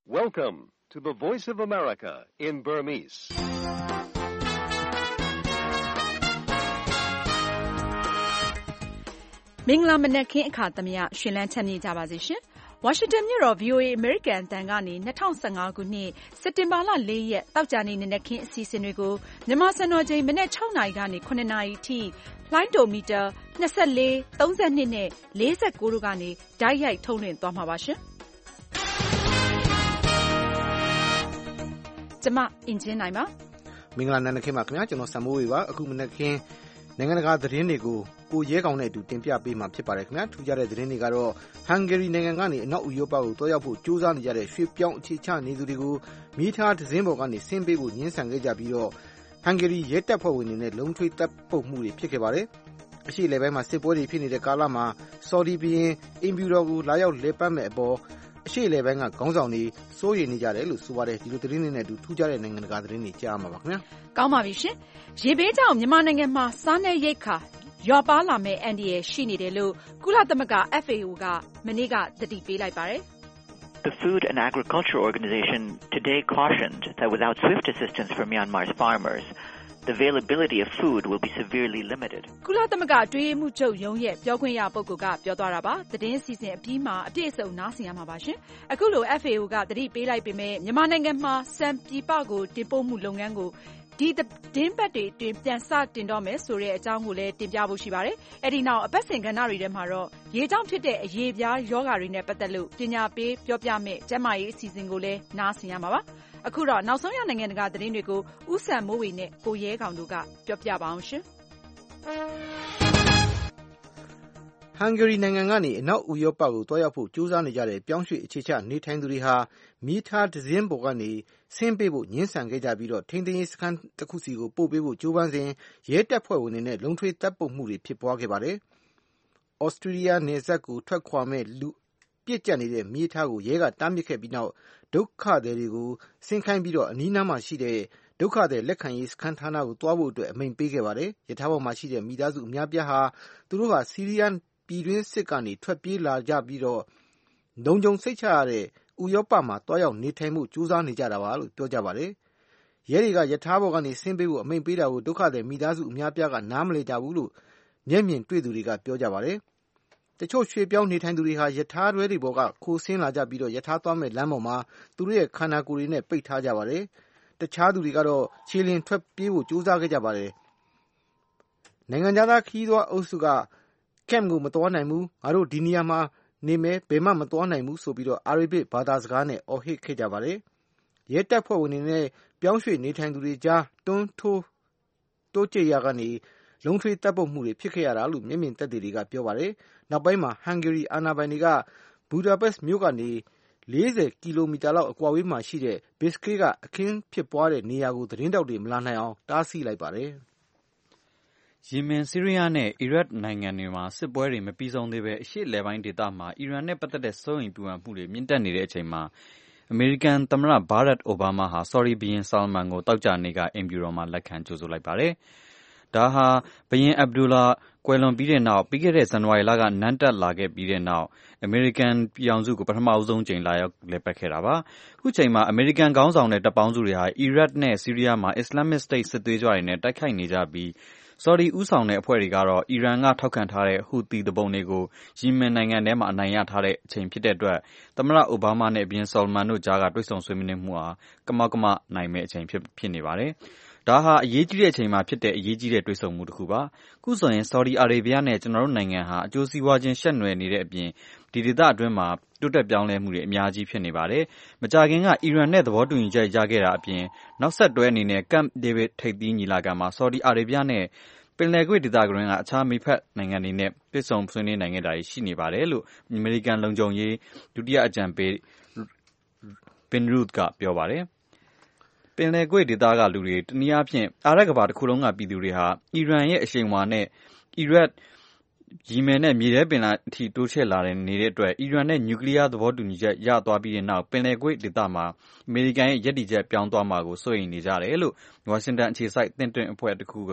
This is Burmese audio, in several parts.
Welcome to the Voice of America in Burmese. ။မင်္ဂလာမနက်ခင်းအခါသမယရှင်လန်းချမ်းမြေ့ကြပါစေရှင်။ ဝါရှင်တန်မြို့တော် VOA အမေရိကန်အသံကနေ2015ခုနှစ်စက်တင်ဘာလ4ရက်တောက်ကြနေ့နနက်ခင်းအစီအစဉ်တွေကိုမြန်မာစံတော်ချိန်မနက်6နာရီကနေ9နာရီအထိလိုင်းဒိုမီတာ24, 32နဲ့ 49တို့ကနေဓာတ်ရိုက်ထုတ်လွှင့်သွားမှာပါရှင်။ကျမအင်ဂျင်နိုင်ပါမင်္ဂလာနံနက်ခင်းပါခင်ဗျာကျွန်တော်စံမိုးဝေပါအခုမနက်ခင်းနိုင်ငံတကာသတင်းတွေကိုကိုရဲကောင်နဲ့အတူတင်ပြပေးမှာဖြစ်ပါတယ်ခင်ဗျာထူးခြားတဲ့သတင်းတွေကတော့ဟန်ဂေရီနိုင်ငံကနေအနောက်ဥရောပကိုတွားရောက်ဖို့ကြိုးစားနေကြတဲ့ရွှေ့ပြောင်းအခြေချနေသူတွေကိုမိသားဒဇင်းပေါ်ကနေဆင်းပေးဖို့ညှင်းဆန်ခဲ့ကြပြီးတော့ဟန်ဂေရီရဲတပ်ဖွဲ့ဝင်တွေနဲ့လုံထွေးတပ်ပုတ်မှုတွေဖြစ်ခဲ့ပါတယ်အရှိလေပိုင်းမှာစစ်ပွဲတွေဖြစ်နေတဲ့ကာလမှာဆော်ဒီဘီရင်အင်ဗျူတော်ကိုလာရောက်လဲပတ်မဲ့အပေါ်အရှိလေပိုင်းကခေါင်းဆောင်တွေစိုးရိမ်နေကြတယ်လို့ဆိုပါတယ်ဒီလိုသတင်းတွေနဲ့အတူထူးခြားတဲ့နိုင်ငံတကာသတင်းတွေကြားမှာပါခင်ဗျာကောင်းပါပြီရှင်ရေဘေးကြောင့်မြန်မာနိုင်ငံမှာစားနပ်ရိက္ခာလျော့ပါလာမဲ့အန္တရာယ်ရှိနေတယ်လို့ကုလသမဂ္ဂ FAO ကမနေ့ကသတိပေးလိုက်ပါတယ် The Food and Agriculture Organization today cautioned that without swift assistance from Myanmar's farmers, the availability of food will be severely limited. ကုလသမဂ္ဂအတွင်းမှုချုပ်ရုံးရဲ့ပြောခွင့်ရပုဂ္ဂိုလ်ကပြောသွားတာပါသတင်းအစီအစဉ်အပြီးမှာအပြည့်အစုံနားဆင်ရမှာပါရှင်အခုလို FAO ကသတိပေးလိုက်ပေမဲ့မြန်မာနိုင်ငံမှာစံပြည်ပကိုတင်ပို့မှုလုပ်ငန်းကိုဒီတင်းပတ်တွေအတွင်းပြန်စတင်တော့မယ်ဆိုတဲ့အကြောင်းကိုလည်းတင်ပြဖို့ရှိပါတယ်။အဲဒီနောက်အပတ်စဉ်ကဏ္ဍတွေထဲမှာတော့ရေကြောင့်ဖြစ်တဲ့အရေပြားရောဂါတွေနဲ့ပတ်သက်လို့ပညာပေးပြောပြမယ့်ကျန်းမာရေးအစီအစဉ်ကိုလည်းနားဆင်ရမှာပါ။အခုတော့နောက်ဆုံးရနိုင်ငံတကာသတင်းတွေကိုဦးစံမိုးဝေနဲ့ကိုရဲကောင်တို့ကပြောပြပါအောင်ရှင်။ဟန်ဂေရီနိုင်ငံကနေအနောက်ဥရောပကိုတွားရောက်ဖို့ကြိုးစားနေကြတဲ့ပြောင်းရွှေ့အခြေချနေထိုင်သူတွေဟာမိသားဒဇင်းပေါ်ကနေဆင်းပေးဖို့ညှင်းဆန်ခဲ့ကြပြီးတော့ထိန်းသိမ်းရေးစခန်းတစ်ခုစီကိုပို့ပေးဖို့ကြိုးပမ်းစဉ်ရဲတပ်ဖွဲ့ဝင်တွေနဲ့လုံထွေးတပ်ပုတ်မှုတွေဖြစ်ပွားခဲ့ပါတယ်။ဩစတြီးယားနယ်စပ်ကိုထွက်ခွာမဲ့လူပြစ်ကျက်နေတဲ့မိသားကိုရဲကတားမြစ်ခဲ့ပြီးနောက်ဒုက္ခသည်တွေကိုဆင်းခိုင်းပြီးတော့အနီးနားမှာရှိတဲ့ဒုက္ခသည်လက်ခံရေးစခန်းဌာနကိုတွားဖို့အတွက်အမိန့်ပေးခဲ့ပါတယ်။ရထားပေါ်မှာရှိတဲ့မိသားစုအများပြားဟာသူတို့ဟာဆီးရီးယားပြည်တွင်းစစ်ကနေထွက်ပြေးလာကြပြီးတော့လုံခြုံစိတ်ချရတဲ့ဥရောပမှာတွားရောက်နေထိုင်မှုကြိုးစားနေကြတာပါလို့ပြောကြပါတယ်။ရဲတွေကရထားပေါ်ကနေဆင်းပေးဖို့အမိန့်ပေးတာကိုဒုက္ခသည်မိသားစုအများပြားကနားမလည်ကြဘူးလို့မျက်မြင်တွေ့သူတွေကပြောကြပါတယ်။တချို့ရွှေ့ပြောင်းနေထိုင်သူတွေဟာရထားတွဲတွေပေါ်ကခိုးဆင်းလာကြပြီးတော့ရထားသွားမဲ့လမ်းပေါ်မှာသူတို့ရဲ့ခန္ဓာကိုယ်တွေနဲ့ပိတ်ထားကြပါတယ်။တခြားသူတွေကတော့ခြေလျင်ထွက်ပြေးဖို့ကြိုးစားခဲ့ကြပါတယ်။နိုင်ငံသားခီးသွွားအုပ်စုကကမ်ကိုမတော်နိုင်ဘူးငါတို့ဒီနေရာမှာနေမယ်ဘယ်မှမတော်နိုင်ဘူးဆိုပြီးတော့အာရဗစ်ဘာသာစကားနဲ့အော်ဟစ်ခဲ့ကြပါတယ်ရဲတပ်ဖွဲ့ဝင်တွေနဲ့ပြောင်းရွှေ့နေထိုင်သူတွေကြားတွန်းတိုးကြရကနေလုံထွေးတပ်ပုတ်မှုတွေဖြစ်ခဲ့ရတာလို့မျက်မြင်သက်သေတွေကပြောပါတယ်နောက်ပိုင်းမှာဟန်ဂေရီအာဏာပိုင်တွေကဘူဒါပက်မြို့ကနေ40ကီလိုမီတာလောက်အကွာဝေးမှာရှိတဲ့ဘစ်စကေးကအခင်းဖြစ်ပွားတဲ့နေရာကိုသတင်းတောက်တွေမလာနိုင်အောင်တားဆီးလိုက်ပါတယ်ယီမင်၊ဆီးရီးယားနဲ့အီရတ်နိုင်ငံတွေမှာစစ်ပွဲတွေမပြီးဆုံးသေးဘဲအရှေ့အလယ်ပိုင်းဒေသမှာအီရန်နဲ့ပတ်သက်တဲ့စိုးရိမ်ပူပန်မှုတွေမြင့်တက်နေတဲ့အချိန်မှာအမေရိကန်သမ္မတဘာရက်အိုဘားမားဟာဆော်ဒီဘုရင်ဆာလမန်ကိုသောကြာနေ့ကအိမ်ဖြူတော်မှာလက်ခံကြိုဆိုလိုက်ပါတယ်။ဒါဟာဘုရင်အဗ်ဒူလာကွယ်လွန်ပြီးတဲ့နောက်ပြီးခဲ့တဲ့ဇန်နဝါရီလကနန်းတက်လာခဲ့ပြီးတဲ့နောက်အမေရိကန်ပြည်ထောင်စုကိုပထမဆုံးကြိမ်လာရောက်လည်ပတ်ခဲ့တာပါ။အခုချိန်မှာအမေရိကန်ခေါင်းဆောင်တဲ့တပ်ပေါင်းစုတွေဟာအီရတ်နဲ့ဆီးရီးယားမှာ Islamic State စစ်သွေးကြွတွေနဲ့တိုက်ခိုက်နေကြပြီးဆော်ဒီဦးဆောင်တဲ့အဖွဲ့တွေကတော့အီရန်ကထောက်ခံထားတဲ့ဟူသီသူပုန်တွေကိုယီမင်နိုင်ငံထဲမှာအနိုင်ရထားတဲ့အချိန်ဖြစ်တဲ့အတွက်သမ္မတအိုဘားမားနဲ့ဘုရင်ဆာလမန်တို့ကြားကတွေ့ဆုံဆွေးနွေးမှုဟာကမောက်ကမနိုင်မဲ့အချိန်ဖြစ်နေပါတယ်။ဒါဟာအရေးကြီးတဲ့အချိန်မှာဖြစ်တဲ့အရေးကြီးတဲ့တွေ့ဆုံမှုတစ်ခုပါ။ခုဆိုရင်ဆော်ဒီအာရေဗျနဲ့ကျွန်တော်တို့နိုင်ငံဟာအကျိုးစီးပွားချင်းရှက်နွယ်နေတဲ့အပြင်ဒီဒေသအတွင်းမှာတိုးတက်ပြောင်းလဲမှုတွေအများကြီးဖြစ်နေပါတယ်။မကြာခင်ကအီရန်နဲ့သဘောတူညီချက်ရခဲ့တာအပြင်နောက်ဆက်တွဲအနေနဲ့ကမ်ဒေးဗစ်ထိပ်သီးညီလာခံမှာဆော်ဒီအာရေဗျနဲ့ပင်လယ်ကွေ့ဒေသကအခြားမိတ်ဖက်နိုင်ငံတွေနဲ့တွေ့ဆုံဆွေးနွေးနိုင်ခဲ့တာရှိနေပါတယ်လို့အမေရိကန်လုံခြုံရေးဒုတိယအကြံပေးပင်ရုဒ်ကပြောပါတယ်။ပင်လယ်ကွေ့ဒေသကလူတွေတနည်းအားဖြင့်အာရပ်ကမ္ဘာတစ်ခုလုံးကပြည်သူတွေဟာအီရန်ရဲ့အရှိန်အဝါနဲ့အီရတ်ယီမင်နဲ့မြေထဲပင်လယ်အထိတိုးချဲ့လာနေတဲ့အတွက်အီရန်နဲ့နျူကလ িয়ার သဘောတူညီချက်ရသွားပြီးတဲ့နောက်ပင်လယ်ကွေ့ဒေသမှာအမေရိကန်ရဲ့ရည်တည်ချက်ပြောင်းသွားမှာကိုစိုးရိမ်နေကြတယ်လို့ဝါရှင်တန်အခြေစိုက်သင့်တွင်အဖွဲ့တစ်ခုက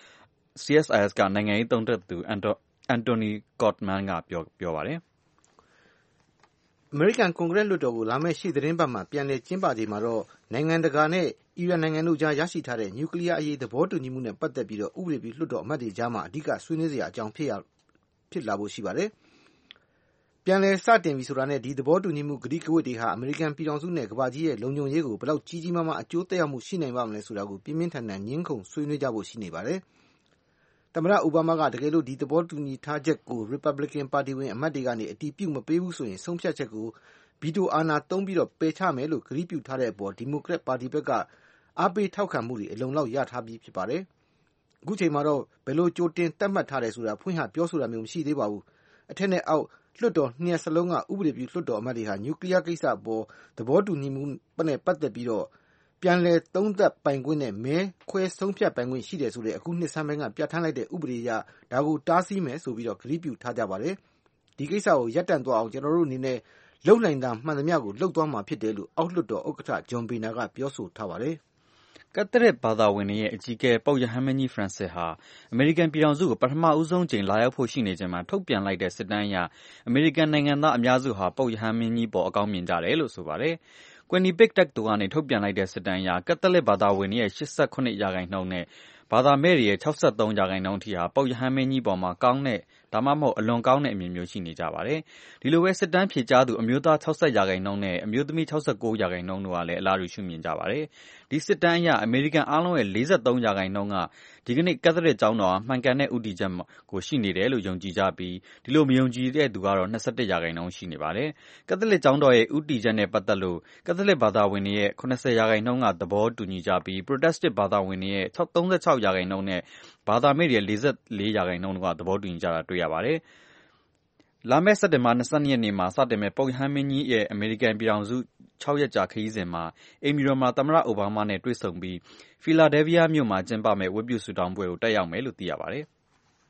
CSIS ကနိုင်ငံရေးသုံးသပ်သူအန်တိုနီကော့မန်ကပြောပါတယ်။အမေရိကန်ကွန်ဂရက်လွှတ်တော်ကိုလာမယ့်ရှေ့သတင်းပတ်မှာပြန်လည်ကျင်းပချိန်မှာတော့နိုင်ငံတကာနဲ့အီရန်နိုင်ငံတို့ကြားရရှိထားတဲ့နျူကလ িয়ার အရေးသဘောတူညီမှုနဲ့ပတ်သက်ပြီးတော့ဥပဒေပြုလွှတ်တော်အမတ်တွေကြားမှာအဓိကဆွေးနွေးစရာအကြောင်းဖြစ်လာဖို့ရှိပါတယ်။ပြန်လည်စတင်ပြီဆိုတာနဲ့ဒီသဘောတူညီမှုကတိကဝတ်တွေဟာအမေရိကန်ပြည်ထောင်စုနဲ့ကမ္ဘာကြီးရဲ့လုံခြုံရေးကိုဘယ်လောက်ကြီးကြီးမားမားအကျိုးသက်ရောက်မှုရှိနိုင်ပါမလဲဆိုတာကိုပြင်းပြင်းထန်ထန်ငြင်းခုန်ဆွေးနွေးကြဖို့ရှိနေပါတယ်။သမ္မတအိုဘားမားကတကယ်လို့ဒီသဘောတူညီထားချက်ကို Republican ပါတီဝင်အမတ်တွေကနေအတည်ပြုမပေးဘူးဆိုရင်ဆုံးဖြတ်ချက်ကိုဗီတိုအာဏာသုံးပြီးတော့ပယ်ချမယ်လို့ကတိပြုထားတဲ့အပေါ်ဒီမိုကရက်ပါတီဘက်ကအားပေးထောက်ခံမှုတွေအလုံလောက်ရထားပြီးဖြစ်ပါတယ်။အခုချိန်မှာတော့ဘယ်လိုကြိုတင်သတ်မှတ်ထားတယ်ဆိုတာဖွင့်ဟပြောဆိုတာမျိုးမရှိသေးပါဘူး။အထက်နဲ့အောက်လွှတ်တော်နှစ်ရပ်စလုံးကဥပဒေပြုလွှတ်တော်အမတ်တွေဟာနျူကလ িয়ার ကိစ္စအပေါ်သဘောတူညီမှုနဲ့ပတ်သက်ပြီးတော့ပြန်လည်သုံးသပ်ပိုင်ခွင့်နဲ့မဲခွဲဆုံးဖြတ်ပိုင်ခွင့်ရှိတယ်ဆိုတဲ့အခုနှစ်ဆန်းပိုင်းကပြဋ္ဌာန်းလိုက်တဲ့ဥပဒေအရဒါကိုတားဆီးမယ်ဆိုပြီးတော့ကတိပြုထားကြပါတယ်။ဒီကိစ္စကိုရပ်တန့်သွားအောင်ကျွန်တော်တို့အနေနဲ့လုံနိုင်တာမှန်သမျှကိုလှုပ်သွားမှာဖြစ်တယ်လို့အောက်လွှတ်တော်ဥက္ကဋ္ဌဂျွန်ဘေနာကပြောဆိုထားပါတယ်။ကက်သလစ်ဘာသာဝင်တွေရဲ့အကြီးအကဲပုပ်ရဟန်းမင်းကြီးဖရန့်စစ်ဟာအမေရိကန်ပြည်ထောင်စုကိုပထမဦးဆုံးချိန်လာရောက်ဖို့ရှိနေချိန်မှာထုတ်ပြန်လိုက်တဲ့စစ်တမ်းအရအမေရိကန်နိုင်ငံသားအများစုဟာပုပ်ရဟန်းမင်းကြီးပေါ်အကောင်းမြင်ကြတယ်လို့ဆိုပါတယ်။ Quinnipiac တက္ကသိုလ်ကနေထုတ်ပြန်လိုက်တဲ့စစ်တမ်းအရကက်သလစ်ဘာသာဝင်တွေရဲ့88%နဲ့ဘာသာမဲ့တွေရဲ့63%အထိဟာပုပ်ရဟန်းမင်းကြီးပေါ်မှာကောင်းတဲ့ဒါမှမဟုတ်အလွန်ကောင်းတဲ့အမြင်မျိုးရှိနေကြပါတယ်။ဒီလိုပဲစစ်တမ်းဖြေကြားသူအမျိုးသား60%နဲ့အမျိုးသမီး69%တို့ကလည်းအလားတူရှုမြင်ကြပါတယ်။ဒီစစ်တမ်းအရအမေရိကန်အားလုံးရဲ့43%ကဒီကနေ့ကက်သလစ်ကျောင်းတော်ဟာမှန်ကန်တဲ့ဥတီချက်ကိုရှိနေတယ်လို့ယုံကြည်ကြပြီးဒီလိုမယုံကြည်တဲ့သူကတော့21%ရှိနေပါတယ်။ကက်သလစ်ကျောင်းတော်ရဲ့ဥတီချက်နဲ့ပတ်သက်လို့ကက်သလစ်ဘာသာဝင်တွေရဲ့80%ကသဘောတူညီကြပြီး Protestant ဘာသာဝင်တွေရဲ့36%နဲ့ဘာသာမဲ့တွေရဲ့44%တို့ကသဘောတူညီကြတာတွေ့ရပါတယ်။လာမယ့်စက်တင်ဘာ22ရက်နေ့မှာစတင်မဲ့ပုပ်ရဟန်းမင်းကြီးရဲ့အမေရိကန်ပြည်ထောင်စု6ရက်ကြာခရီးစဉ်မှာအိမ်ဖြူတော်မှာသမ္မတအိုဘားမားနဲ့တွေ့ဆုံပြီးဖီလာဒဲလ်ဖီးယားမြို့မှာကျင်းပမဲ့ဝတ်ပြုဆုတောင်းပွဲကိုတက်ရောက်မယ်လို့သိရပါတယ်။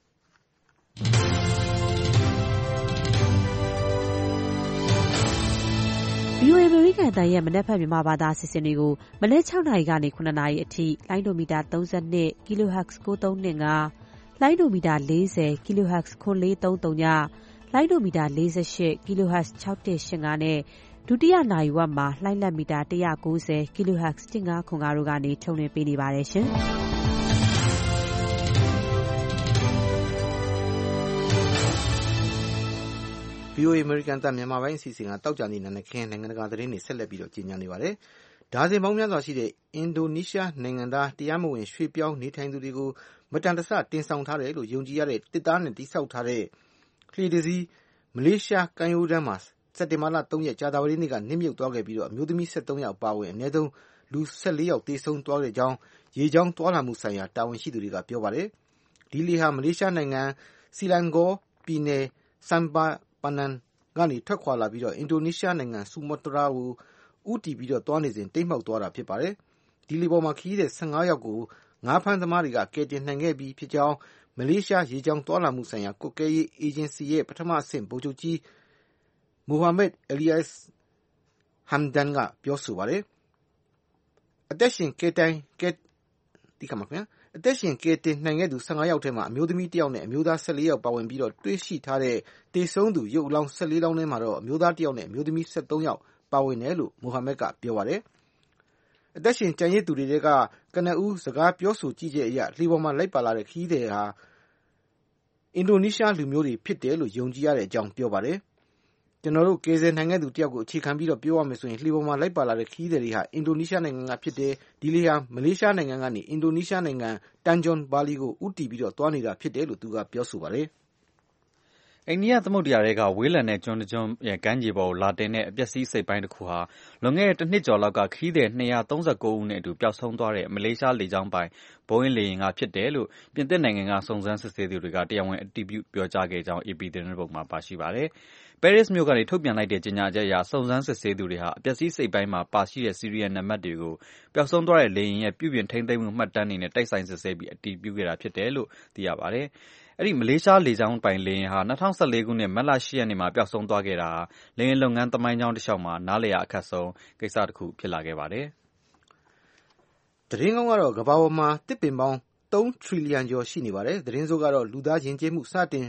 VOA အမေရိကန်အသံရဲ့မနက်ဖြန်မြန်မာဘာသာအစီအစဉ်တွေကိုမနက်6နာရီကနေ9နာရီအထိလိုင်းဒိုမီတာ32 kHz 9325လိုင်းဒိုမီတာ40 kHz 9430ညလိုင်းဒိုမီတာ48 kHz 6185နဲ့ဒုတိယနာရီဝက်မှာလှိုင်းလက်မီတာ190 kHz 1505တို့ကနေထုတ်လွှင့်ပေးနေပါတယ်ရှင်။ VOA အမေရိကန်အသံမြန်မာပိုင်းအစီအစဉ်ကတောက်ကြနေနခင်းနိုင်ငံတကာသတင်းတွေဆက်လက်ပြီးတော့ကြီးညာနေပါတယ်။ဒါဇင်ပေါင်းများစွာရှိတဲ့အင်ဒိုနီးရှားနိုင်ငံသားတရားမဝင်ရွှေ့ပြောင်းနေထိုင်သူတွေကိုမတန်တဆတင်ဆောင်ထားတယ်လို့ယုံကြည်ရတဲ့တစ်သားနဲ့တိစောက်ထားတဲ့လှေတစ်စီးမလေးရှားကမ်းရိုးတန်းမှာစက်တင်ဘာလ3ရက်ကြာသပတေးနေ့ကနစ်မြုပ်သွားခဲ့ပြီးတော့အမျိုးသမီး73ယောက်ပါဝင်အနည်းဆုံးလူ14ယောက်သေဆုံးသွားတဲ့ကြောင်းရေကြောင်းသွားလာမှုဆိုင်ရာတာဝန်ရှိသူတွေကပြောပါတယ်။ဒီလေဟာမလေးရှားနိုင်ငံစီလန်ဂေါပြည်နယ်စမ်ပါပနန်ကနေထွက်ခွာလာပြီးတော့အင်ဒိုနီးရှားနိုင်ငံဆူမာတရာကိုဦးတည်ပြီးတော့သွားနေစဉ်တိမ်းမှောက်သွားတာဖြစ်ပါတယ်။ဒီလေပေါ်မှာခရီးသည်15ယောက်ကိုငါးဖမ်းသမားတွေကကယ်တင်နိုင်ခဲ့ပြီးဖြစ်ကြောင်းမလေးရှားရေကြောင်းသွားလာမှုဆိုင်ရာကွပ်ကဲရေးအေဂျင်စီရဲ့ပထမအဆင့်ဗိုလ်ချုပ်ကြီးမိုဟာမက်အလီယာစ်ဟမ်ဒန်ကပြောဆိုပါတယ်။အသက်ရှင်ကယ်တင်နိုင်ခဲ့သူ15ယောက်ထဲမှာအမျိုးသမီး1ယောက်နဲ့အမျိုးသား14ယောက်ပါဝင်ပြီးတော့တွေ့ရှိထားတဲ့တေဆုံးသူရုပ်အလောင်း14လောင်းထဲမှာတော့အမျိုးသား1ယောက်နဲ့အမျိုးသမီး73ယောက်ပါဝင်တယ်လို့မိုဟာမက်ကပြောပါတယ်။အသက်ရှင်ကျန်ရစ်သူတွေကကနဦးစကားပြောဆိုကြည့်ချက်အရလှေပေါ်မှာလိုက်ပါလာတဲ့ခရီးသည်ဟာအင်ဒိုနီးရှားလူမျိုးတွေဖြစ်တယ်လို့ယုံကြည်ရတဲ့အကြောင်းပြောပါတယ်။ကျွန်တော်တို့ကယ်ဆယ်နိုင်ခဲ့သူတယောက်ကိုအခြေခံပြီးတော့ပြောရမယ်ဆိုရင်လှေပေါ်မှာလိုက်ပါလာတဲ့ခရီးသည်တွေဟာအင်ဒိုနီးရှားနိုင်ငံကဖြစ်တယ်ဒီလေဟာမလေးရှားနိုင်ငံကနေအင်ဒိုနီးရှားနိုင်ငံတန်ဂျွန်ဘာလီကိုဦးတည်ပြီးတော့သွားနေတာဖြစ်တယ်လို့သူကပြောဆိုပါတယ်။အိန္ဒိယသမုဒ္ဒရာထဲကဝေးလံတဲ့ကျွန်းတစ်ကျွန်းရဲ့ကမ်းခြေပေါ်ကိုလာတင်တဲ့အပျက်စီးစိတ်ပိုင်းတစ်ခုဟာလွန်ခဲ့တဲ့တစ်နှစ်ကျော်လောက်ကခရီးသည်239ဦးနဲ့အတူပျောက်ဆုံးသွားတဲ့မလေးရှားလေကြောင်းပိုင်ဘိုးအင်းလေယာဉ်ကဖြစ်တယ်လို့ပြင်သစ်နိုင်ငံကစုံစမ်းစစ်ဆေးသူတွေကတရားဝင်အတည်ပြုပြောကြားခဲ့ကြောင်း AP သတင်းပုံမှာပါရှိပါတယ်။ပဲရစ်မြို့ကနေထုတ်ပြန်လိုက်တဲ့ကြေညာချက်အရစုံစမ်းစစ်ဆေးသူတွေဟာအပျက်စီးစိတ်ပိုင်းမှာပါရှိတဲ့စီရီယယ်နံပါတ်တွေကိုပျောက်ဆုံးသွားတဲ့လေယာဉ်ရဲ့ပြုပြင်ထိန်းသိမ်းမှုမှတ်တမ်းတွေနဲ့တိုက်ဆိုင်စစ်ဆေးပြီးအတည်ပြုခဲ့တာဖြစ်တယ်လို့သိရပါတယ်။အဲ့ဒီမလေးရှားလေကြောင်းပိုင်လေယာဉ်ဟာ2014ခုနှစ်မတ်လ10ရက်နေ့မှာပျောက်ဆုံးသွားခဲ့တာလေယာဉ်လုပ်ငန်းသမိုင်းကြောင်းတစ်လျှောက်မှာနားလည်ရအခက်ဆုံးကိစ္စတစ်ခုဖြစ်လာခဲ့ပါတယ်။သတင်းကောင်းကတော့ကမ္ဘာပေါ်မှာတစ်ပင်ပေါင်း3 ထရီလီယံကျော်ရှိနေပါတယ်။သတင်းဆိုးကတော့လူသားယဉ်ကျေးမှုစတင်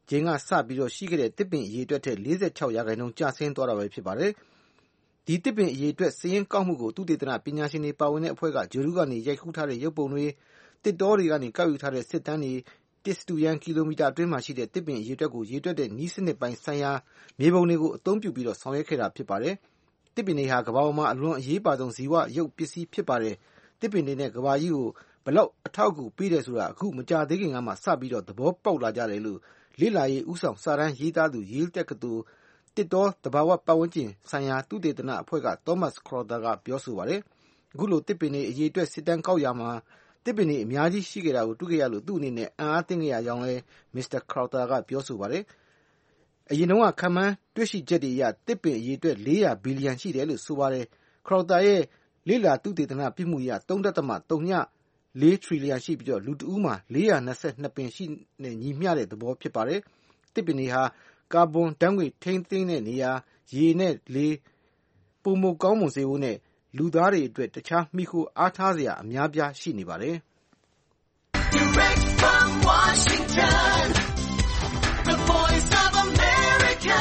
ချိန်ကစပြီးတော့ရှိခဲ့တဲ့တစ်ပင်အရေအတွက်ထက် 46% ကျဆင်းသွားတာပဲဖြစ်ပါတယ်။ဒီတစ်ပင်အရေအတွက်စာရင်းကောက်မှုကိုသုတေသနပညာရှင်တွေပါဝင်တဲ့အဖွဲ့ကဂြိုလ်တုကနေရိုက်ကူးထားတဲ့ရုပ်ပုံတွေတစ်တောတွေကနေကောက်ယူထားတဲ့စစ်တမ်းတွေတစ်စတုရန်းကီလိုမီတာအတွင်းမှာရှိတဲ့တစ်ပင်အရေအတွက်ကိုရေတွက်တဲ့နည်းစနစ်ပိုင်းဆိုင်ရာမြေပုံတွေကိုအသုံးပြုပြီးတော့ဆောင်ရွက်ခဲ့တာဖြစ်ပါတယ်။တစ်ပင်တွေဟာကမ္ဘာပေါ်မှာအလွန်အရေးပါဆုံးဇီဝရုပ်ပစ္စည်းဖြစ်ပါတယ်။တစ်ပင်တွေနဲ့ကမ္ဘာကြီးကိုဘလောက်အထောက်အကူပေးတယ်ဆိုတာအခုမကြာသေးခင်ကမှစပြီးတော့သဘောပေါက်လာကြတယ်လို့လေ့လာရေးဥဆောင်စာတမ်းရေးသားသူ Yale တက္ကသိုလ်တစ်တောသဘာဝပတ်ဝန်းကျင်ဆိုင်ရာသုတေသနအဖွဲ့က Thomas Crowther ကပြောဆိုပါတယ်။အခုလိုတစ်ပင်တွေအရေးအတွက်စစ်တမ်းကောက်ရမှာတစ်ပင်တွေအများကြီးရှိခဲ့တာကိုတွေ့ခဲ့ရလို့သူ့အနေနဲ့အံ့အားသင့်ခဲ့ရကြောင်းလဲ Mr. Crowther ကပြောဆိုပါတယ်။အရင်တုန်းကခန့်မှန်းတွေ့ရှိချက်တွေအရတစ်ပင်အရေးအတွက်400ဘီလီယံရှိတယ်လို့ဆိုပါတယ်။ Crowther ရဲ့လေ့လာသုတေသနပြုမှုအရ 3.04 ထရီလီယံရှိပြီးတော့လူတဦးမှာ422ပင်ရှိနေညီမျှတဲ့သဘောဖြစ်ပါတယ်။တစ်ပင်တွေဟာကာဗွန်ဓာတ်ငွေ့ထိန်းသိမ်းတဲ့နေရာရေနဲ့လေပုံမကောင်းမွန်စေဖို့နဲ့လူသားတွေအတွက်တခြားမိခိုအားထားစရာအများပြားရှိနေပါတယ်။ Direct from Washington, the voice of America,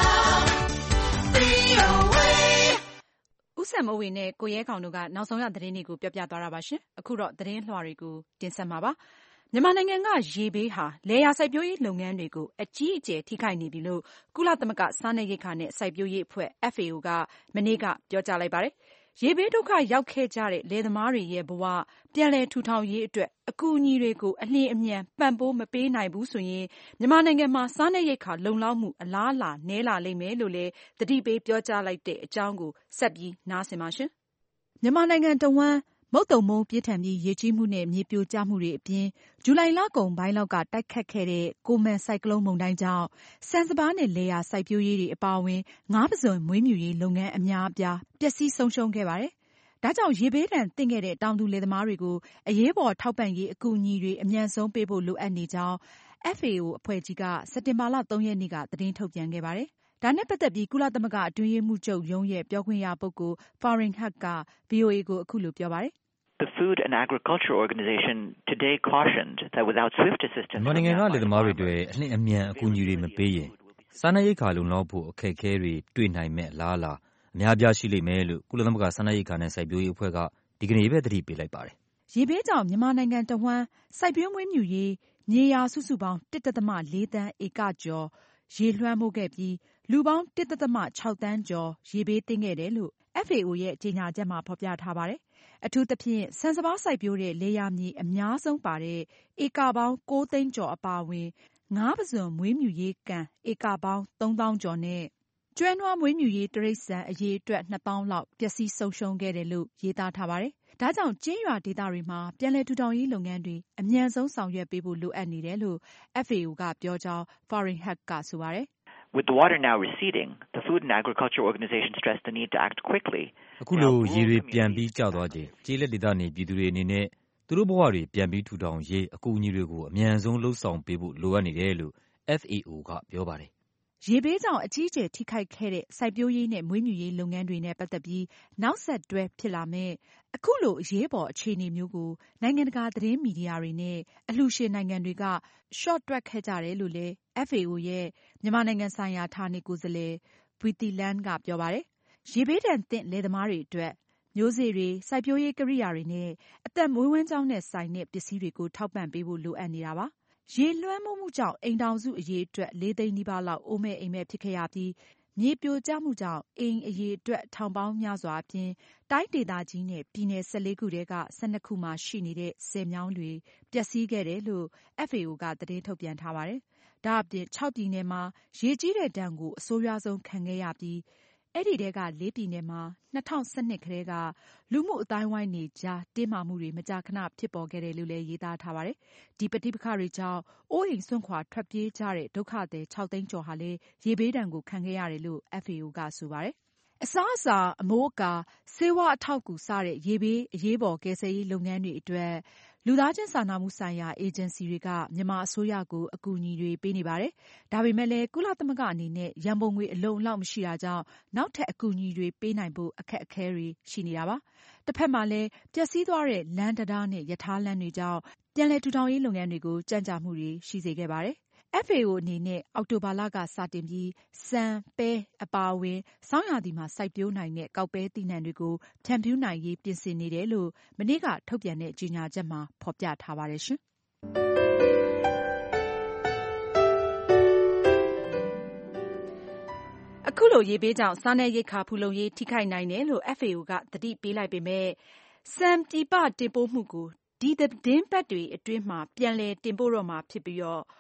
VOA. ဦးစံမိုးဝေနဲ့ကိုရဲခေါင်တို့ကနောက်ဆုံးရသတင်းတွေကိုပြောပြသွားတာပါရှင်။အခုတော့သတင်းလွှာတွေကိုတင်ဆက်မှာပါ။မြန်မာနိုင်ငံကရေဘေးဟာလယ်ယာစိုက်ပျိုးရေးလုပ်ငန်းတွေကိုအကြီးအကျယ်ထိခိုက်နေပြီလို့ကုလသမဂ္ဂစားနပ်ရိက္ခာနဲ့စိုက်ပျိုးရေးအဖွဲ့ FAO ကမနေ့ကပြောကြားလိုက်ပါတယ်။ရေဘေးဒုက္ခရောက်ခဲ့ကြတဲ့လယ်သမားတွေရဲ့ဘဝပြန်လည်ထူထောင်ရေးအတွက်အကူအညီတွေကိုအလျင်အမြန်ပံ့ပိုးမပေးနိုင်ဘူးဆိုရင်မြန်မာနိုင်ငံမှာစားနပ်ရိက္ခာလုံလောက်မှုအလားအလာနည်းလာလိမ့်မယ်လို့လည်းသတိပေးပြောကြားလိုက်တဲ့အကြောင်းကိုဆက်ပြီးနားဆင်ပါရှင်။မြန်မာနိုင်ငံတဝန်းမုတ်သုန်မိုးပြင်းထန်ပြီးရေကြီးမှုနဲ့မြေပြိုကျမှုတွေအပြင်ဇူလိုင်လကုန်ပိုင်းလောက်ကတိုက်ခတ်ခဲ့တဲ့ကိုမန်ဆိုင်ကလုန်းမုန်တိုင်းကြောင့်ဆန်စပါးနဲ့လယ်ယာစိုက်ပျိုးရေးတွေအပါအဝင်ငါးပုဇွန်မွေးမြူရေးလုပ်ငန်းအများအပြားပျက်စီးဆုံးရှုံးခဲ့ပါတယ်။ဒါကြောင့်ရေဘေးဒဏ်သင့်ခဲ့တဲ့တောင်သူလယ်သမားတွေကိုအရေးပေါ်ထောက်ပံ့ရေးအကူအညီတွေအမြန်ဆုံးပေးဖို့လိုအပ်နေကြောင်း FAO အဖွဲ့ကြီးကစက်တင်ဘာလ 3 ရက်နေ့ကသတင်းထုတ်ပြန်ခဲ့ပါတယ်။ဒါနဲ့ပတ်သက်ပြီးကုလသမဂ္ဂအတွင်းရေးမှူးချုပ်ရုံးရဲ့ပြောခွင့်ရပုဂ္ဂိုလ် Farhan Haq က VOA ကိုအခုလိုပြောပါတယ်။ The Food and Agriculture Organization today cautioned that without swift assistance မြန်မာနိုင်ငံကလယ်သမားတွေအတွက်အလျင်အမြန်အကူအညီတွေမပေးရင်စားနပ်ရိက္ခာလုံလောက်ဖို့အခက်အခဲတွေတွေ့နိုင်မဲ့အလားအလာအများပြားရှိလိမ့်မယ်လို့ကုလသမဂ္ဂစားနပ်ရိက္ခာနဲ့စိုက်ပျိုးရေးအဖွဲ့ကဒီကနေ့ပဲသတိပေးလိုက်ပါတယ်။ရေဘေးကြောင့်မြန်မာနိုင်ငံတဝန်းစိုက်ပျိုးမွေးမြူရေးမြေယာစုစုပေါင်း 1.4 သန်းဧကကျော်ရေလွှမ်းမိုးခဲ့ပြီးလူပေါင်း 1.6 သန်းကျော်ရေဘေးသင့်ခဲ့တယ်လို့ FAO ရဲ့ကြေညာချက်မှာဖော်ပြထားပါတယ်။အထူးသဖြင့်ဆန်စပါးစိုက်ပျိုးတဲ့လယ်ယာမြေအများဆုံးပါတဲ့ဧကပေါင်း 9 သိန်းကျော်အပါအဝင်ငါးပုဇွန်မွေးမြူရေးကန်ဧကပေါင်း 3,000 ကျော်နဲ့ကျွဲနွားမွေးမြူရေးတိရစ္ဆာန်အရေအတွက် 2,000 လောက်ပျက်စီးဆုံးရှုံးခဲ့တယ်လို့ရေးသားထားပါတယ်။ဒါကြောင့်ကျေးရွာဒေသတွေမှာပြန်လည်ထူထောင်ရေးလုပ်ငန်းတွေအမြန်ဆုံးဆောင်ရွက်ပေးဖို့လိုအပ်နေတယ်လို့ FAO ကပြောကြောင်း Farhan Haq ကဆိုပါတယ်။ With the water now receding, the Food and Agriculture Organization stressed the need to act quickly. အခုလိုရေတွေပြန်ပြီးကျသွားချိန်ကျေးလက်ဒေသနေပြည်သူတွေအနေနဲ့သူတို့ဘဝတွေပြန်ပြီးထူထောင်ရေးအကူအညီတွေကိုအမြန်ဆုံးလှုံ့ဆော်ပေးဖို့လိုအပ်နေတယ်လို့ FAO ကပြောပါတယ်။ရေဘေးကြောင့်အကြီးအကျယ်ထိခိုက်ခဲ့တဲ့စိုက်ပျိုးရေးနဲ့မွေးမြူရေးလုပ်ငန်းတွေနဲ့ပတ်သက်ပြီးနောက်ဆက်တွဲဖြစ်လာမယ့်အခုလိုအရေးပေါ်အခြေအနေမျိုးကိုနိုင်ငံတကာသတင်းမီဒီယာတွေနဲ့အလှူရှင်နိုင်ငံတွေကရှော့တွက်ခဲ့ကြတယ်လို့လည်း FAO ရဲ့မြန်မာနိုင်ငံဆိုင်ရာဌာနေကိုယ်စားလှယ် Preeti Lam ကပြောပါတယ်။ရေဘေးဒဏ်သင့်လယ်သမားတွေအတွက်မျိုးစေ့တွေစိုက်ပျိုးရေးကိရိယာတွေနဲ့အသက်မွေးဝမ်းကျောင်းနဲ့ဆိုင်တဲ့ပစ္စည်းတွေကိုထောက်ပံ့ပေးဖို့လိုအပ်နေတာပါ။ရေလွှမ်းမိုးမှုကြောင့်အိမ်ထောင်စုအရေအတွက် 4 သိန်းနီးပါးလောက်အိုးမဲ့အိမ်မဲ့ဖြစ်ခဲ့ရပြီးမြေပြိုကျမှုကြောင့်အိမ်အရေအတွက်ထောင်ပေါင်းများစွာအပြင်တိုင်းဒေသကြီးနဲ့ပြည်နယ်14ခုထဲက12ခုမှာရှိနေတဲ့ဆည်မြောင်းတွေပျက်စီးခဲ့တယ်လို့ FAO ကသတင်းထုတ်ပြန်ထားပါတယ်။ဒါအပြင်6ပြည်နယ်မှာရေကြီးတဲ့ဒဏ်ကိုအဆိုးရွားဆုံးခံခဲ့ရပြီးအဲ့ဒီထဲက4ပြည်နယ်မှာ2012ကတည်းကလူမှုအတိုင်းဝိုင်းတွေကြားတင်းမာမှုတွေမကြာခဏဖြစ်ပေါ်ခဲ့တယ်လို့လည်းရေးသားထားပါတယ်။ဒီပဋိပက္ခတွေကြောင့်အိုးအိမ်စွန့်ခွာထွက်ပြေးကြတဲ့ဒုက္ခသည်6သိန်းကျော်ဟာလည်းရေဘေးဒဏ်ကိုခံခဲ့ရတယ်လို့ FAO ကဆိုပါတယ်။အစားအစာအမိုးအကာဆေးဝါးအထောက်အကူစတဲ့ရေဘေးအရေးပေါ်ကယ်ဆယ်ရေးလုပ်ငန်းတွေအတွက်လူသားချင်းစာနာမှုဆိုင်ရာအေဂျင်စီတွေကမြန်မာအစိုးရကိုအကူအညီတွေပေးနေပါတယ်။ဒါပေမဲ့လည်းကုလသမဂ္ဂအနေနဲ့ရန်ပုံငွေအလုံအလောက်မရှိတာကြောင့်နောက်ထပ်အကူအညီတွေပေးနိုင်ဖို့အခက်အခဲတွေရှိနေတာပါ။တစ်ဖက်မှာလည်းပျက်စီးသွားတဲ့လမ်းတံတားနဲ့ရထားလမ်းတွေကြောင့်ပြန်လည်ထူထောင်ရေးလုပ်ငန်းတွေကိုကြန့်ကြာမှုတွေရှိစေခဲ့ပါတယ်။ FAO အနေနဲ့အောက်တိုဘာလကစတင်ပြီးဆန်၊ပဲအပါအဝင်ဆောင်းရာသီမှာစိုက်ပျိုးနိုင်တဲ့ကောက်ပဲသီးနှံတွေကိုဖြန့်ဖြူးနိုင်ရေးပြင်ဆင်နေတယ်လို့မနေ့ကထုတ်ပြန်တဲ့ကြေညာချက်မှာဖော်ပြထားပါတယ်ရှင်။အခုလိုရေဘေးကြောင့်စားနပ်ရိက္ခာဖူလုံရေးထိခိုက်နိုင်တယ်လို့ FAO ကသတိပေးလိုက်ပေမဲ့ဆန်ပြည်ပတင်ပို့မှုကိုဒီသတင်းပတ်တွေအတွင်းမှာပြန်လည်တင်ပို့တော့မှာဖြစ်ပြီး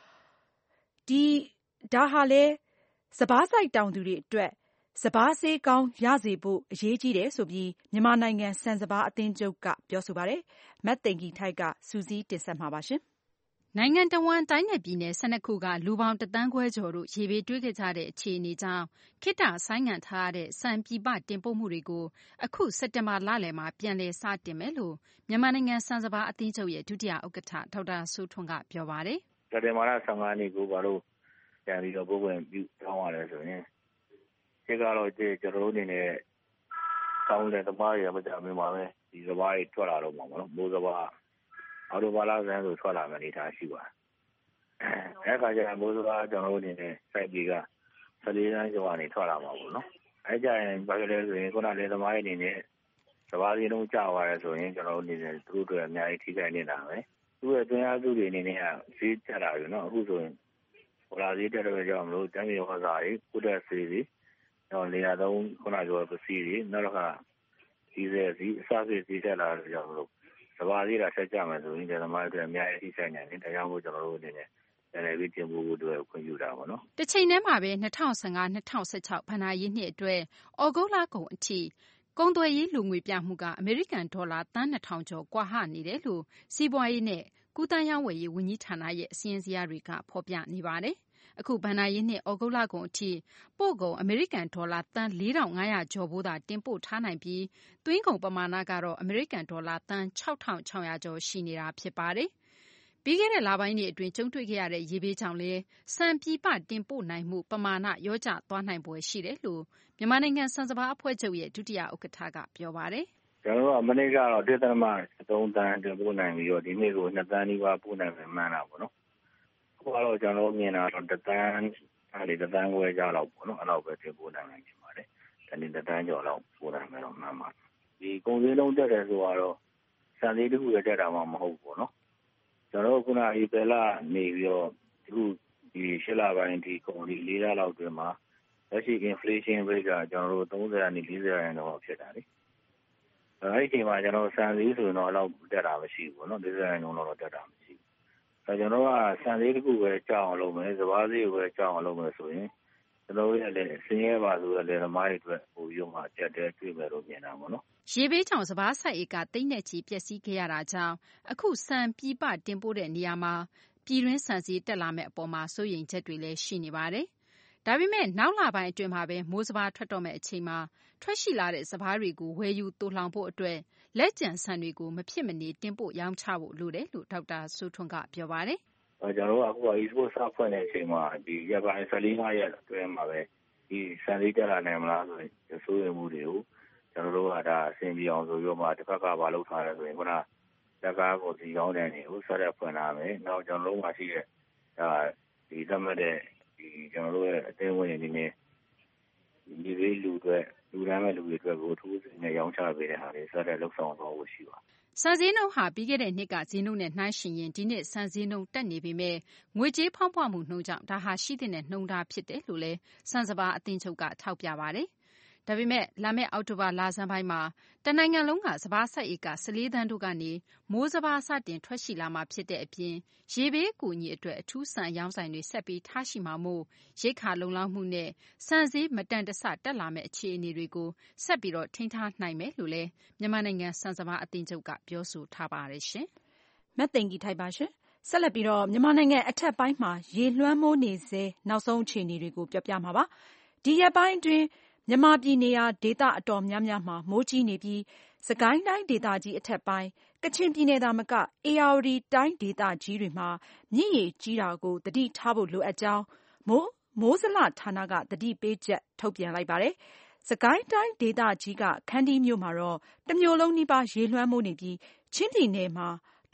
ဒါဟာလည်းစပါးစိုက်တောင်သူတွေအတွက်စပါးဈေးကောင်းရစေဖို့အရေးကြီးတယ်ဆိုပြီးမြန်မာနိုင်ငံဆန်စပါးအသင်းချုပ်ကပြောဆိုပါတယ်။မသိင်္ဂီထိုက်ကစုစည်းတင်ဆက်မှာပါရှင်။နိုင်ငံတဝန်းတိုင်းနဲ့ပြည်နယ်12ခုကလူပေါင်း1.5 သန်းကျော်တို့ရေဘေးတွေ့ခဲ့ကြတဲ့အခြေအနေကြောင့်ခေတ္တဆိုင်းငံ့ထားရတဲ့ဆန်ပြည်ပတင်ပို့မှုတွေကိုအခုစက်တင်ဘာလလယ်မှာပြန်လည်စတင်မယ်လို့မြန်မာနိုင်ငံဆန်စပါးအသင်းချုပ်ရဲ့ဒုတိယဥက္ကဋ္ဌဒေါက်တာစိုးထွန်းကပြောပါတယ်။စက်တင်ဘာလ15ရက်နေ့ကိုဘာလို့ပြန်ပြီးတော့ပုံဝင်ပြုတောင်းရတယ်ဆိုရင်ဒီကတော့ကျွန်တော်တို့အနေနဲ့တောင်းတဲ့သမားတွေမကြမင်းပါပဲဒီစပါးတွေထွက်လာတော့မှာပေါ့နော်မိုးစပါးအော်တိုဘာလဆန်းဆိုထွက်လာမယ့်အနေအထားရှိပါတယ်အဲ့ခါကျရင်မိုးစပါးကျွန်တော်တို့အနေနဲ့စိုက်ပြီးက14တန်းကျော်ကနေထွက်လာမှာပေါ့နော်အဲ့ကြရင်ဘာလို့လဲဆိုရင်ခုနလေသမားတွေအနေနဲ့စပါးစည်းလုံးကျသွားရဲဆိုရင်ကျွန်တော်တို့အနေနဲ့သူတို့တွေအများကြီးထိခိုက်နေတာပဲသူ့ရဲ့တွင်းအားစုတွေအနေနဲ့ကဈေးကျတာပြီနော်အခုဆိုရင်ဟိုလာဈေးတက်တော့ကြောင့်မလို့တမ်းမြေဝါစာတွေကုတက်ဆေးတွေတော့လေယာသုံးခုနပြောပစ္စည်းတွေနောက်တော့ဒီဇယ်စီအစားဈေးတက်လာတော့ကြောင့်မလို့စပါးဈေးတာဆက်ကြမယ်ဆိုရင်ဒီသမားတွေအများကြီးထိခိုက်နိုင်တယ်ဒါကြောင့်မို့ကျွန်တော်တို့အနေနဲ့လည်းပြီးတင်ပို့ဖို့အတွက်ခွင့်ပြုတာပေါ့နော်။တစ်ချိန်တည်းမှာပဲ2015-2016ဘဏ္ဍာရေးနှစ်အတွက်ဩဂုတ်လကုန်အထိကုန်သွယ်ရေးလူငွေပြမှုကအမေရိကန်ဒေါ်လာသန်း2000ကျော်ကွာဟနေတယ်လို့စီးပွားရေးနဲ့ကူးသန်းရောင်းဝယ်ရေးဝန်ကြီးဌာနရဲ့အစီရင်စရာတွေကဖော်ပြနေပါတယ်။အခုဘဏ္ဍာရေးနှစ်ဩဂုတ်လကုန်အထိပို့ကုန်အမေရိကန်ဒေါ်လာသန်း4500ကျော်ဖိုးသာတင်ပို့ထားနိုင်ပြီးသွင်းကုန်ပမာဏကတော့အမေရိကန်ဒေါ်လာသန်း6600ကျော်ရှိနေတာဖြစ်ပါတယ်။ပြီးခဲ့တဲ့လပိုင်းတွေအတွင်းကြုံတွေ့ခဲ့ရတဲ့ရေဘေးကြောင့်လည်းဆန်ပြည်ပတင်ပို့နိုင်မှုပမာဏလျော့ကျသွားနိုင်ဖွယ်ရှိတယ်လို့မြန်မာနိုင်ငံဆန်စပါးအဖွဲ့ချုပ်ရဲ့ဒုတိယဥက္ကဋ္ဌကပြောပါတယ်။ကျွန်တော်တို့မနေ့ကတော့1.3 တန်းတင်ပို့နိုင်ပြီးတော့ဒီနေ့ကို2တန်းနီးပါးပို့နိုင်မယ်မှန်းတာပေါ့နော်။အခုကတော့ကျွန်တော်မြင်တာတော့1တန်းအဲ့ဒီ1တန်းခွဲကျော်လောက်ပေါ့နော်အဲ့လောက်ပဲတင်ပို့နိုင်မှာဖြစ်ပါတယ်။ဒီနေ့1တန်းကျော်လောက်ပို့နိုင်မယ်တော့မှန်းပါတယ်။ဒီကုန်စည်လုံးတက်တယ်ဆိုတော့ဆန်သေးတစ်ခုတက်တာမှမဟုတ်ဘူးပေါ့နော်။ကျွန်တော်ခုနဧပြီလနေပြီးတော့အခုဒီ8လပိုင်းဒီကုန်ဒီ4လလောက်တွင်မှာလက်ရှိ inflation rate ကကျွန်တော်တို့30ကနေ40ရာခိုင်နှုန်းလောက်ဖြစ်တာလေအဲ့ဒီအချိန်မှာကျွန်တော်ဆန်သေးဆိုရင်တော့လောက်တက်တာမရှိဘူးပေါ့နော်40ရာခိုင်နှုန်းလောက်တက်တာမရှိဘူးအဲ့ကျွန်တော်ကဆန်သေးတစ်ခုပဲကြောက်အောင်လုပ်မယ်စပါးသေးကိုပဲကြောက်အောင်လုပ်မယ်ဆိုရင်ကျွန်တော်ရဲ့လည်းဆင်းရဲပါဆိုတဲ့သမားတွေအတွက်ပိုပြီးမှကြက်တဲတွေ့မယ်လို့မြင်တာပေါ့နော်ရေဘေးကြောင့်စပါးစိုက်ဧကသိန်းနဲ့ချီပျက်စီးခဲ့ရတာကြောင့်အခုဆန်ပြည်ပတင်ပို့တဲ့နေရာမှာပြည်တွင်းဆန်ဈေးတက်လာမယ့်အပေါ်မှာစိုးရိမ်ချက်တွေလည်းရှိနေပါတယ်။ဒါပေမဲ့နောက်လပိုင်းအတွင်းမှာပဲမိုးစပါးထွက်တော့မယ့်အချိန်မှာထွက်ရှိလာတဲ့စပါးတွေကိုဝယ်ယူသိုလှောင်ဖို့အတွက်လက်ကျန်ဆန်တွေကိုမဖြစ်မနေတင်ပို့ရောင်းချဖို့လိုတယ်လို့ဒေါက်တာစိုးထွန်းကပြောပါတယ်။ကျွန်တော်တို့အခု export စဖွင့်တဲ့အချိန်မှာဒီရက်ပိုင်း14ရက်အတွင်းမှာပဲဒီဆန်ဈေးတက်လာနိုင်မလားဆိုရင်စိုးရိမ်မှုတွေကိုကျွန်တော်တို့ကဒါအဆင်ပြေအောင်ဆိုပြီးမှတစ်ခါကဘာလုပ်ထားလဲဆိုရင်ခုနလက်ကားကိုစီကောင်းတဲ့နေကိုဆက်ရက်ဖွင့်လာမယ်။နောက်ကျွန်တော်တို့မှရှိတဲ့ဒီသတ်မှတ်တဲ့ဒီကျွန်တော်တို့ရဲ့အသေးဝင်နေနေဒီလေးလူတွေလူတန်းမဲ့လူတွေအတွက်ကိုထိုးစနေရောင်းချပေးတဲ့ဟာတွေဆက်ရက်လှုပ်ဆောင်တော့ဖို့ရှိပါဆန်ဈေးနှုန်းဟာပြီးခဲ့တဲ့နှစ်ကဈေးနှုန်းနဲ့နှိုင်းယှဉ်ရင်ဒီနှစ်ဆန်ဈေးနှုန်းတက်နေပေမဲ့ငွေကြေးဖောင်းပွမှုနှုန်းကြောင့်ဒါဟာရှိတဲ့နှုန်းထားဖြစ်တယ်လို့လည်းဆန်စပါးအသင်းချုပ်ကထောက်ပြပါတယ်။ဒါပေမဲ့လာမယ့်အောက်တိုဘာလဆန်းပိုင်းမှာတနိုင်ငံလုံးကစပါးစိုက်ဧက14သန်းတို့ကနေမိုးစပါးစတင်ထွက်ရှိလာမှာဖြစ်တဲ့အပြင်ရေဘေးအကူအညီအတွက်အထူးဆန်ရောင်းဆိုင်တွေဆက်ပြီးထားရှိမှာမို့ရိက္ခာလုံလောက်မှုနဲ့ဆန်ဈေးမတန်တဆတက်လာမယ့်အခြေအနေတွေကိုဆက်ပြီးထိန်းထားနိုင်မယ်လို့လည်းမြန်မာနိုင်ငံဆန်စပါးအသင်းချုပ်ကပြောဆိုထားပါတယ်ရှင်။မသိင်္ဂီထိုက်ပါရှင်။ဆက်လက်ပြီးမြန်မာနိုင်ငံအထက်ပိုင်းမှာရေလွှမ်းမိုးနေစေနောက်ဆုံးအခြေအနေတွေကိုပြောပြမှာပါ။ဒီရက်ပိုင်းအတွင်းမြန်မာပြည်နေရာဒေသအတော်များများမှာမိုးကြီးနေပြီးစစ်ကိုင်းတိုင်းဒေသကြီးအထက်ပိုင်းကချင်ပြည်နယ်သာမကဧရာဝတီတိုင်းဒေသကြီးတွေမှာမြစ်ရေကြီးတာကိုသတိထားဖို့လိုအပ်ကြောင်းမိုးဇလဌာနကသတိပေးချက်ထုတ်ပြန်လိုက်ပါတယ်။စစ်ကိုင်းတိုင်းဒေသကြီးကခန္တီးမြို့မှာတော့တစ်မြို့လုံးနီးပါးရေလွှမ်းမိုးနေပြီးချင်းပြည်နယ်မှာ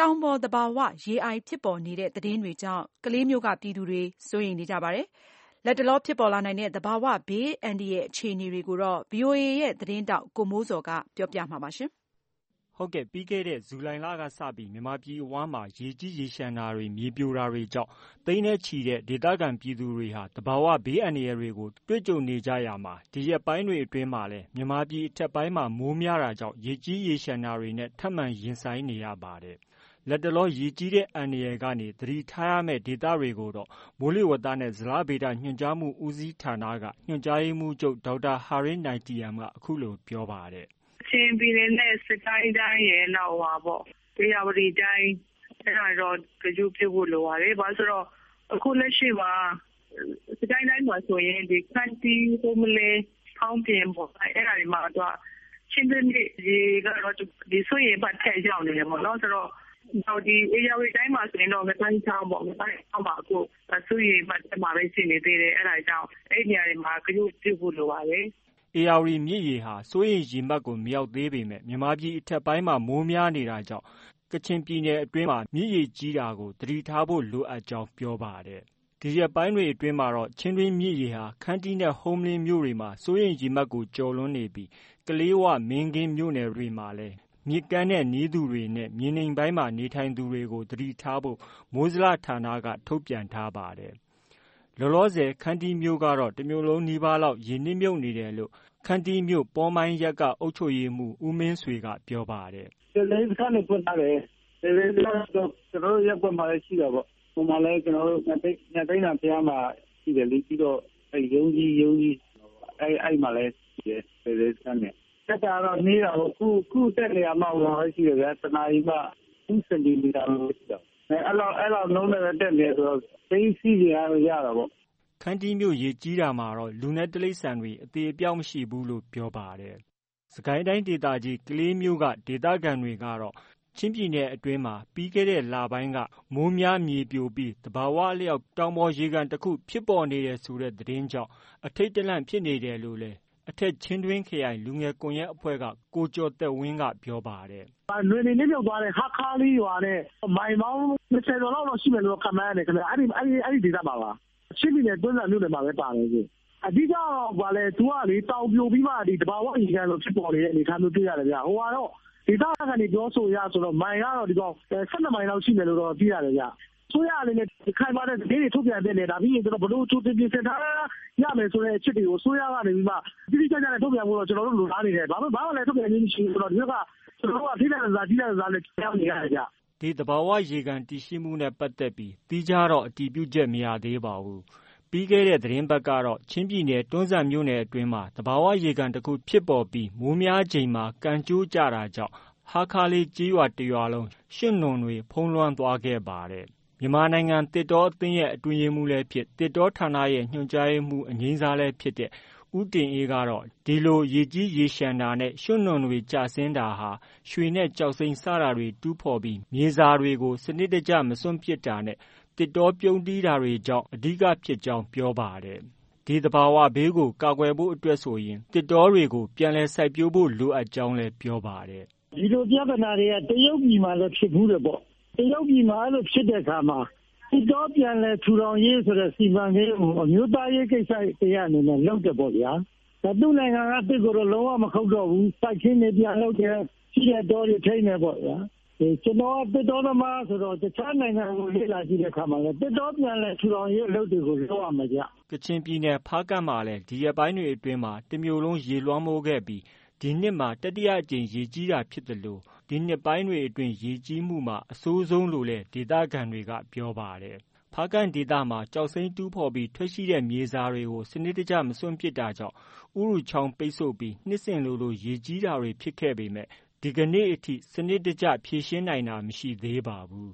တောင်ပေါ်သဘာဝရေအိုင်ဖြစ်ပေါ်နေတဲ့သတင်းတွေကြောင့်ကလေးမြို့ကပြည်သူတွေစိုးရိမ်နေကြပါတယ်။လက်တလောဖြစ်ပေါ်လာနိုင်တဲ့သဘာဝဘေးအန္တရာယ်အခြေအနေတွေကိုတော့ VOA ရဲ့သတင်းတောက်ကိုမိုးစော်ကပြောပြမှာပါရှင်။ဟုတ်ကဲ့ပြီးခဲ့တဲ့ဇူလိုင်လကစပြီးမြန်မာပြည်အဝန်းမှာရေကြီးရေလျှံတာတွေမြေပြိုတာတွေကြောင့်သိန်းနဲ့ချီတဲ့ဒေသခံပြည်သူတွေဟာသဘာဝဘေးအန္တရာယ်တွေကိုတွေ့ကြုံနေကြရမှာဒီရက်ပိုင်းတွေအတွင်းမှာလည်းမြန်မာပြည်အထက်ပိုင်းမှာမိုးများတာကြောင့်ရေကြီးရေလျှံတာတွေနဲ့ထပ်မံရင်ဆိုင်နေရပါတယ်။လက်တလောရေကြီးတဲ့အန္တရာယ်ကနေသတိထားရမယ့်ဒေသတွေကိုတော့မိုးလေဝသနဲ့ဇလဗေဒညွှန်ကြားမှုဦးစီးဌာနကညွှန်ကြားရေးမှူးချုပ်ဒေါက်တာဟာရင်းနိုင်တီယမ်ကအခုလိုပြောပါတယ်။ချင်းပြည်နယ်နဲ့စကိုင်းတိုင်းရဲ့နောက်ဧရာဝတီတိုင်းအဲ့ဒါတော့ကြိုပြုဖို့လိုပါတယ်။ဘာလို့ဆိုတော့အခုလက်ရှိမှာစကိုင်းတိုင်းမှာဆိုရင်ဒီခန့်တီးဟိုမလဲဖောင်းပြင်ပေါ့အဲ့ဒါတွေမှာတော့ချင်းပြည်နယ်ရေကတော့ဒီဆိုရင်ပတ်ထက်ရောက်နေတယ်ပေါ့နော်ဆိုတော့ဒီဧရာဝတီတိုင်းမှာဆိုရင်တော့ငတိုင်းချောင်းပေါ့ငတိုင်းချောင်းမှာအခုဆိုရင်ပတ်ထက်မှာပဲရှိနေသေးတယ်အဲ့ဒါကြောင့်အဲ့ဒီနေရာတွေမှာကြိုပြုဖို့လိုပါတယ်။ဧရာဝတီမြစ်ရေဟာစိုးရိမ်ရေမှတ်ကိုမရောက်သေးပေမဲ့မြန်မာပြည်အထက်ပိုင်းမှာမိုးများနေတာကြောင့်ကချင်ပြည်နယ်အတွင်းမှာမြစ်ရေကြီးတာကိုသတိထားဖို့လိုအပ်ကြောင်းပြောပါတယ်။ဒီရက်ပိုင်းတွေအတွင်းမှာတော့ချင်းတွင်းမြစ်ရေဟာခန္တီးနဲ့ဟုမ္မလင်းမြို့တွေမှာစိုးရိမ်ရေမှတ်ကိုကျော်လွန်နေပြီးကလေးဝမင်းကင်းမြို့နယ်တွေမှာလည်းမြစ်ကမ်းနဲ့နီးသူတွေနဲ့မြေနိမ့်ပိုင်းမှာနေထိုင်သူတွေကိုသတိထားဖို့မိုးဇလဌာနကထုတ်ပြန်ထားပါတယ်။လောလောဆယ်ခန္တီးမြို့ကတော့တစ်မြို့လုံးနီးပါးလောက်ရေနစ်မြုပ်နေတယ်လို့ခန္တီးမြို့ပေါ်မိုင်းရပ်ကအုပ်ချုပ်ရေးမှူးဦးမင်းဆွေကပြောပါတယ်။ဒီလေးစခန်းနဲ့ဖွင့်ထားတယ်။ဒီလေးစခန်းတော့ကျွန်တော်တို့ရပ်ကွက်မှာလည်းရှိတာပေါ့။ဟိုမှာလည်းကျွန်တော်တို့ညသိန်းသာဖျားမှာရှိတယ်လေပြီးတော့ရုံးကြီးအဲ့မှာလည်းရှိတယ်ဒီလေးစခန်းနဲ့တက်တာတော့နေတာပေါ့ခုတက်နေရမှာတော့ရှိတယ်ဗျာတနာရီမှ2စင်တီမီတာလို့ရှိတော့အဲ့လောက်နှုန်းနဲ့တက်နေဆိုတော့သိစီရရတာပေါ့ခန္တီးမြို့ရေကြီးတာမှာတော့လူနဲ့တိရစ္ဆာန်တွေအသေးအပြောက်မရှိဘူးလို့ပြောပါတယ်။စကိုင်းတိုင်းဒေသကြီးကလေးမြို့ကဒေသခံတွေကတော့ချင်းပြည်နယ်အတွင်းမှာပြီးခဲ့တဲ့လပိုင်းကမိုးများမြေပြိုပြီးသဘာဝအလျောက်တောင်ပေါ်ရေကန်တစ်ခုဖြစ်ပေါ်နေတယ်ဆိုတဲ့သတင်းကြောင့်အထိတ်တလန့်ဖြစ်နေတယ်လို့လည်းအထက်ချင်းတွင်းခရိုင်လူငယ်ကွန်ရက်အဖွဲ့ကကိုကျော်သက်ဝင်းကပြောပါတယ်။လွင်နေမြုပ်သွားတဲ့ဟာခါလီရွာနဲ့မိုင်ပေါင်း20ကျော်လောက်ရှိမယ်လို့ခန့်မှန်းရတယ်ခင်ဗျ။အဲ့ဒီဒေသမှာပါချင်းပြည်နယ်တွန်းဇံမြို့နယ်မှာပဲပါတယ်ကြီးအဓိကတော့ဗာလဲသူကလေတောင်ပြိုပြီးမှဒီတဘာဝရေကန်လို့ဖြစ်ပေါ်နေတဲ့အနေအထားမျိုးတွေ့ရတယ်ဗျဟိုကတော့ဒေသကနေပြောဆိုရဆိုတော့မိုင်ကတော့ဒီကောင်12မိုင်လောက်ရှိမယ်လို့တော့သိရတယ်ဗျဆိုရအနေနဲ့ခိုင်မာတဲ့ဒေသတွေထုတ်ပြန်တဲ့နေတာပြီးရင်ကျွန်တော်ဘလို့ချိုးတင်ပြင်ထားရမယ်ဆိုတဲ့အချက်တွေကိုဆိုရကနေပြီးမှတိတိကျကျနဲ့ထုတ်ပြန်ဖို့တော့ကျွန်တော်တို့လိုလားနေတယ်ဘာမှလည်းထုတ်ပြန်ခြင်းမရှိဘူးဆိုတော့ဒီကကျွန်တော်တို့ကထိတဲ့စားကြီးတဲ့စားနဲ့ကြောက်နေရတယ်ဗျဒီသဘာဝရေကန်တည်ရှိမှုနဲ့ပတ်သက်ပြီးတီးခြားတော့အတည်ပြုချက်မရသေးပါဘူးပြီးခဲ့တဲ့သတင်းပတ်ကတော့ချင်းပြည်နယ်တွန်းဇံမြို့နယ်အတွင်းမှာသဘာဝရေကန်တစ်ခုဖြစ်ပေါ်ပြီးမိုးများချိန်မှာကန်ကျိုးကျတာကြောင့်ဟာခါလေးကြေးရွာတစ်ရွာလုံးရှစ်နွန်တွေဖုံးလွှမ်းသွားခဲ့ပါတယ်မြန်မာနိုင်ငံတစ်တောအသင်းရဲ့အတွင်းရေးမှူးလည်းဖြစ်တစ်တောဌာနရဲ့ညွှန်ကြားရေးမှူးအငြိမ်းစားလည်းဖြစ်တဲ့ဦးတင်အေးကတော့ဒီလိုရေကြီးရေလျှံတာနဲ့ရွှွနွန်တွေကျဆင်းတာဟာရွှေနဲ့ကျောက်စိမ်းစတာတွေတူးဖော်ပြီးမြေစာတွေကိုစနစ်တကျမစွန့်ပစ်တာနဲ့တစ်တောပြုန်းတီးတာတွေကြောင့်အဓိကဖြစ်ကြောင်းပြောပါတယ်။ဒီသဘာဝဘေးကိုကာကွယ်ဖို့အတွက်ဆိုရင်တစ်တောတွေကိုပြန်လည်စိုက်ပျိုးဖို့လိုအပ်ကြောင်းလည်းပြောပါတယ်။ဒီလိုပြဿနာတွေကတရုတ်ပြည်မှာလည်းဖြစ်ဘူးတယ်ပေါ့။တရုတ်ပြည်မှာလို့ဖြစ်တဲ့အခါမှာတစ်တောပြန်လည်ထူထောင်ရေးဆိုတဲ့စီမံကိန်းကိုအမျိုးသားရေးကိစ္စတရားအနေနဲ့လုပ်တယ်ပေါ့ဗျာ။သူ့နိုင်ငံကတစ်ကိုတော့လုံးဝမခုတ်တော့ဘူး။စိုက်ခင်းတွေပြန်လုပ်တယ်ရှိတဲ့တောတွေထိန်းတယ်ပေါ့ဗျာ။ကျွန်တော်တစ်တောသမားဆိုတော့တခြားနိုင်ငံကိုလေ့လာကြည့်တဲ့အခါမှာလည်းတစ်တောပြန်လည်ထူထောင်ရေးအလုပ်တွေကိုလုပ်ရမှာကြ။ကချင်ပြည်နယ်ဖားကန့်မှာလည်းဒီရက်ပိုင်းတွေအတွင်းမှာတစ်မြို့လုံးရေလွှမ်းမိုးခဲ့ပြီးဒီနှစ်မှာတတိယအကြိမ်ရေကြီးတာဖြစ်တယ်လို့ဒီနှစ်ပိုင်းတွေအတွင်းရေကြီးမှုမှာအဆိုးဆုံးလို့လည်းဒေသခံတွေကပြောပါတယ်။ဖားကန့်ဒေသမှာကျောက်စိမ်းတူးဖော်ပြီးထွက်ရှိတဲ့မြေစာတွေကိုစနစ်တကျမစွန့်ပစ်တာကြောင့်ဥရုချောင်းပိတ်ဆို့ပြီးနှစ်စဉ်လိုရေကြီးတာတွေဖြစ်ခဲ့ပေမဲ့ဒီကနေ့အထိစနစ်တကျဖြေရှင်းနိုင်တာမရှိသေးပါဘူး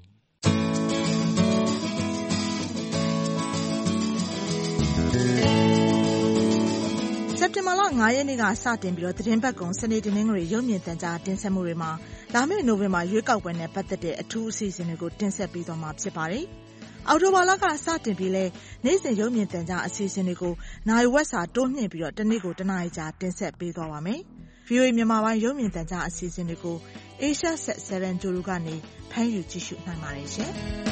စက်တင်ဘာလ9ရက်နေ့ကစတင်ပြီးသတင်းပတ်ကုံစနေတနင်္ဂနွေရုပ်မြင်သံကြားတင်ဆက်မှုတွေမှာလာမယ့်နိုဝင်ဘာရွေးကောက်ပွဲနဲ့ပတ်သက်တဲ့အထူးအစီအစဉ်တွေကိုတင်ဆက်ပေးသွားမှာဖြစ်ပါတယ်။အောက်တိုဘာလကစတင်ပြီးလဲနေ့စဉ်ရုပ်မြင်သံကြားအစီအစဉ်တွေကိုနိုင်ဝက်စာတိုးမြှင့်ပြီးတနေ့ကိုတနားရီကြာတင်ဆက်ပေးသွားပါမယ်။ VOA မြန်မာပိုင်းရုပ်မြင်သံကြားအစီအစဉ်တွေကို Asia Set 7 Juru ကနေဖမ်းယူကြည့်ရှုနိုင်ပါတယ်ရှင်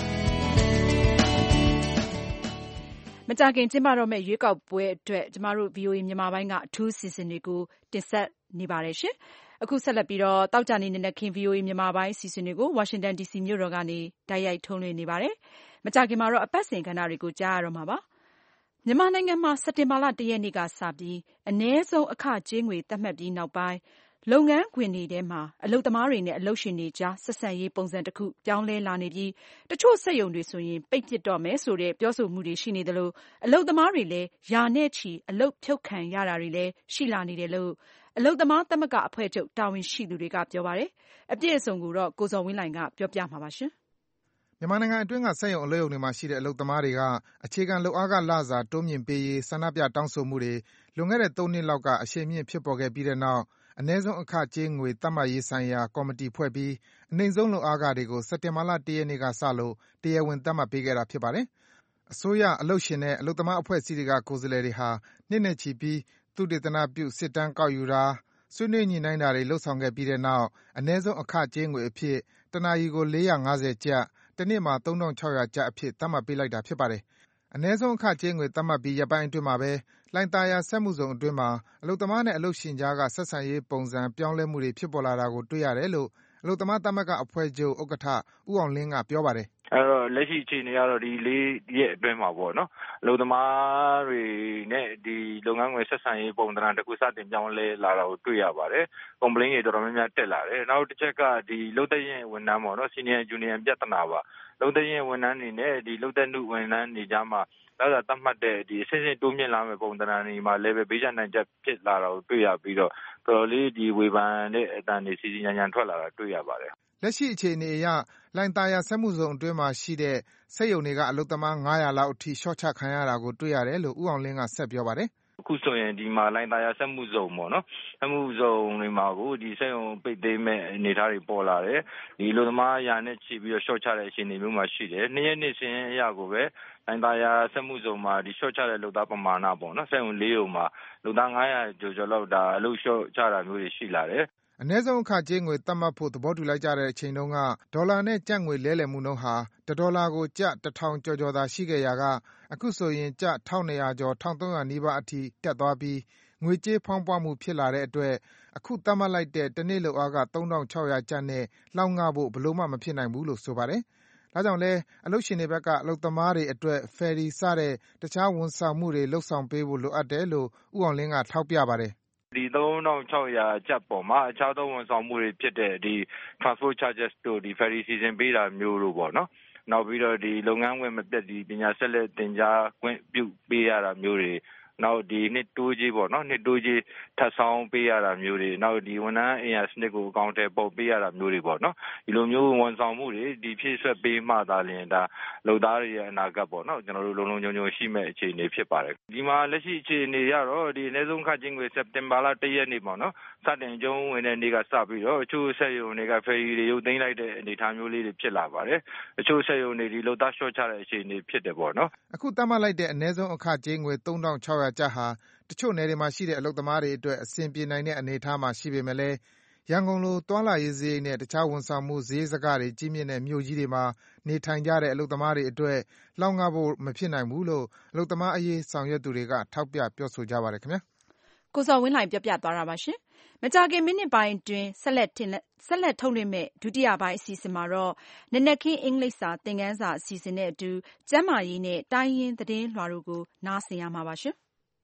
။မကြာခင်ကျင်းပတော့မယ့်ရွေးကောက်ပွဲအတွက်ကျမတို့ VOA မြန်မာပိုင်းကအထူးအစီအစဉ်တွေကိုတင်ဆက်နေပါတယ်ရှင်။အခုဆက်လက်ပြီးတော့တောက်ကြနေနက်ခင်း VOA မြန်မာပိုင်းအစီအစဉ်တွေကို Washington DC မြို့တော်ကနေတိုက်ရိုက်ထုတ်လွှင့်နေပါတယ်။မကြာခင်မှာတော့အပတ်စဉ်ကဏ္ဍတွေကိုကြားရတော့မှာပါ။မြန်မာနိုင်ငံမှာစက်တင်ဘာလ 1 ရက်နေ့ကစပြီးအနည်းဆုံးအခကြေးငွေသတ်မှတ်ပြီးနောက်ပိုင်းလုပ်ငန်းခွင်တွေထဲမှာအလုပ်သမားတွေနဲ့အလုပ်ရှင်တွေကြားဆက်ဆံရေးပုံစံတစ်ခုပြောင်းလဲလာနေပြီးတချို့စက်ရုံတွေဆိုရင်ပိတ်ပစ်တော့မယ်ဆိုတဲ့ပြောဆိုမှုတွေရှိနေသလိုအလုပ်သမားတွေလည်းရာနဲ့ချီအလုပ်ဖြုတ်ခံရတာတွေလည်းရှိလာနေတယ်လို့အလုပ်သမားသမဂ္ဂအဖွဲ့ချုပ်တာဝန်ရှိသူတွေကပြောပါတယ်။အပြည့်အစုံကိုတော့ကိုဇော်ဝင်းလှိုင်ကပြောပြမှာပါရှင်။မြန်မာနိုင်ငံအတွင်းကစက်ရုံအလုပ်ရုံတွေမှာရှိတဲ့အလုပ်သမားတွေကအခြေခံလုပ်အားခလစာတိုးမြှင့်ပေးရေးဆန္ဒပြတောင်းဆိုမှုတွေလွန်ခဲ့တဲ့3နှစ်လောက်ကအရှိန်မြင့်ဖြစ်ပေါ်ခဲ့ပြီးတဲ့နောက်အနည်းဆုံးအခကြေးငွေသတ်မှတ်ရေးဆိုင်ရာကော်မတီဖွဲ့ပြီးအနိမ့်ဆုံးလုပ်အားခတွေကိုစက်တင်ဘာလ 1 ရက်နေ့ကစလို့တရားဝင်သတ်မှတ်ပေးခဲ့တာဖြစ်ပါတယ်။အစိုးရအလုပ်ရှင်နဲ့အလုပ်သမားအဖွဲ့အစည်းတွေကကိုယ်စားလှယ်တွေဟာနှစ်နဲ့ချီပြီးသုတေသနပြုစစ်တမ်းကောက်ယူတာဆွေးနွေးညှိနှိုင်းတာတွေလုပ်ဆောင်ခဲ့ပြီးတဲ့နောက်အနည်းဆုံးအခကြေးငွေအဖြစ်တနာရီကို450ကျပ်တနေ့မှာ3600ကျပ်အဖြစ်သတ်မှတ်ပေးလိုက်တာဖြစ်ပါတယ်။အနည်းဆုံးအခကြေးငွေသတ်မှတ်ပြီးရက်ပိုင်းအတွင်းမှာပဲလှိုင်သာယာစက်မှုဇုံအတွင်းမှာအလုပ်သမားနဲ့အလုပ်ရှင်ကြားကဆက်ဆံရေးပုံစံပြောင်းလဲမှုတွေဖြစ်ပေါ်လာတာကိုတွေ့ရတယ်လို့အလုပ်သမားသမဂ္ဂအဖွဲ့ချုပ်ဥက္ကဋ္ဌဦးအောင်လင်းကပြောပါတယ်။အဲ့တော့လက်ရှိအခြေအနေကတော့ဒီ4ရက်အတွင်းမှာပေါ့နော်အလုပ်သမားတွေနဲ့ဒီလုပ်ငန်းခွင်ဆက်ဆံရေးပုံသဏ္ဍာန်တစ်ခုစတင်ပြောင်းလဲလာတာကိုတွေ့ရပါတယ်။ complaint တွေတော်တော်များများတက်လာတယ်။နောက်တစ်ချက်ကဒီလုပ်သက်ရင်ဝန်ထမ်းပေါ့နော် senior junior ပြဿနာပါ။လုပ်သက်ရင်ဝန်ထမ်းတွေနဲ့ဒီလုပ်သက်နုဝန်ထမ်းတွေကြားမှာဒါသတ်မှတ်တဲ့ဒီအစစ်စစ်တိုးမြင့်လာမယ့်ပုံသဏ္ဍာန်တွေမှာ level ဘေးကျနိုင်ချက်ဖြစ်လာတာကိုတွေ့ရပြီးတော့တော်တော်လေးဒီဝေဖန်တဲ့အတန်တွေစီစီညံညံထွက်လာတာတွေ့ရပါတယ်။လက်ရှိအခြေအနေအရလှိုင်သာယာစက်မှုဇုံအတွင်းမှာရှိတဲ့စက်ရုံတွေကအလုပ်သမား900လောက်အထိရှော့ချခံရတာကိုတွေ့ရတယ်လို့ဦးအောင်လင်းကဆက်ပြောပါတယ်။အခုဆိုရင်ဒီမှာလိုင်သာယာစက်မှုဇုံပေါ့နော်စက်မှုဇုံတွေမှာကိုဒီစက်ရုံပိတ်သိမ်းမဲ့အနေအထားတွေပေါ်လာတယ်ဒီလူသမားရာနဲ့ချီပြီးတော့ရှော့ချတဲ့အခြေအနေမျိုးမှာရှိတယ်2ရက်နေ့စဉ်အရကိုပဲလိုင်သာယာစက်မှုဇုံမှာဒီရှော့ချတဲ့လုပ်သားပမာဏပေါ့နော်စက်ရုံ4ရုံမှာလုပ်သား900ကျော်လောက်ဒါအလုပ်ရှော့ချတာမျိုးတွေရှိလာတယ်အနည်းဆုံးအခကြေးငွေသတ်မှတ်ဖို့သဘောတူလိုက်ကြတဲ့အချိန်တုန်းကဒေါ်လာနဲ့ကျပ်ငွေလဲလှယ်မှုနှုန်းဟာ$1ကိုကျပ်1000ကျော်သာရှိခဲ့ရာကအခုဆိုရင်ကျပ်1200ကျော်1300နီးပါးအထိတက်သွားပြီးငွေကြေးဖောင်းပွမှုဖြစ်လာတဲ့အတွက်အခုသတ်မှတ်လိုက်တဲ့တနေ့လုပ်အားခ3600ကျပ်နဲ့လောက်ငှဖို့ဘလို့မှမဖြစ်နိုင်ဘူးလို့ဆိုပါတယ်။ဒါကြောင့်လဲအလုပ်ရှင်တွေဘက်ကအလုပ်သမားတွေအတွက်ဖယ်ရီစတဲ့တခြားဝန်ဆောင်မှုတွေလှုပ်ဆောင်ပေးဖို့လိုအပ်တယ်လို့ဦးအောင်လင်းကထောက်ပြပါတယ်။ဒီ3600ကျပ်ပေါ်မှာအခြားသောဝန်ဆောင်မှုတွေဖြစ်တဲ့ဒီ transport charges တို့ဒီ ferry season ပေးတာမျိုးတို့ပေါ့နော်နောက်ပြီးတော့ဒီလုပ်ငန်းခွင်မပြတ်ဒီပညာဆက်လက်သင်ကြားခွင့်ပြုပေးရတာမျိုးတွေနောက်ဒီနှစ်တိုးကြီးပေါ့နော်နှစ်တိုးကြီးထပ်ဆောင်ပေးရတာမျိုးတွေနောက်ဒီဝန်ထမ်းအင်အားစနစ်ကိုအကောင့်ထဲပေါ်ပေးရတာမျိုးတွေပေါ့နော်ဒီလိုမျိုးဝန်ဆောင်မှုတွေဒီဖြည့်ဆွက်ပေးမှသာလျှင်ဒါလုပ်သားတွေရဲ့အနာဂတ်ပေါ့နော်ကျွန်တော်တို့လုံလုံခြုံခြုံရှိမဲ့အခြေအနေဖြစ်ပါတယ်ဒီမှာလက်ရှိအခြေအနေရတော့ဒီအနည်းဆုံးခန့်ချင်းငွေစက်တင်ဘာလ1ရက်နေ့ပေါ့နော်စတင်ကျုံးဝင်တဲ့နေ့ကစပြီးတော့အချို့ဆက်ရုံတွေကဖယ်ရီတွေရုပ်သိမ်းလိုက်တဲ့အနေအထားမျိုးလေးတွေဖြစ်လာပါတယ်အချို့ဆက်ရုံတွေဒီလုပ်သားရှော့ချတဲ့အခြေအနေဖြစ်တယ်ပေါ့နော်အခုသတ်မှတ်လိုက်တဲ့အနည်းဆုံးအခကြေးငွေ3600ကျပ်ဟာတချို့နယ်တွေမှာရှိတဲ့အလုပ်သမားတွေအတွက်အဆင်ပြေနိုင်တဲ့အနေအထားမှာရှိပေမဲ့လည်းရန်ကုန်လိုသွားလာရေးစရိတ်နဲ့တခြားဝန်ဆောင်မှုစရိတ်စကတွေကြီးမြင့်တဲ့မြို့ကြီးတွေမှာနေထိုင်ကြတဲ့အလုပ်သမားတွေအတွက်လောက်ငှဖို့မဖြစ်နိုင်ဘူးလို့အလုပ်သမားအရေးဆောင်ရွက်သူတွေကထောက်ပြပြောဆိုကြပါတယ်ခင်ဗျာကိုစော်ဝင်းလှိုင်ပြောပြသွားတာပါရှင်မကြာခင်မိနစ်ပိုင်းအတွင်းဆက်လက်ထုတ်လွှင့်မဲ့ဒုတိယပိုင်းအစီအစဉ်မှာတော့နနက်ခင်းအင်္ဂလိပ်စာသင်ခန်းစာအစီအစဉ်နဲ့အတူကျန်းမာရေးနဲ့တိုင်းရင်းသတင်းလွှာတို့ကိုနားဆင်ရမှာပါရှင်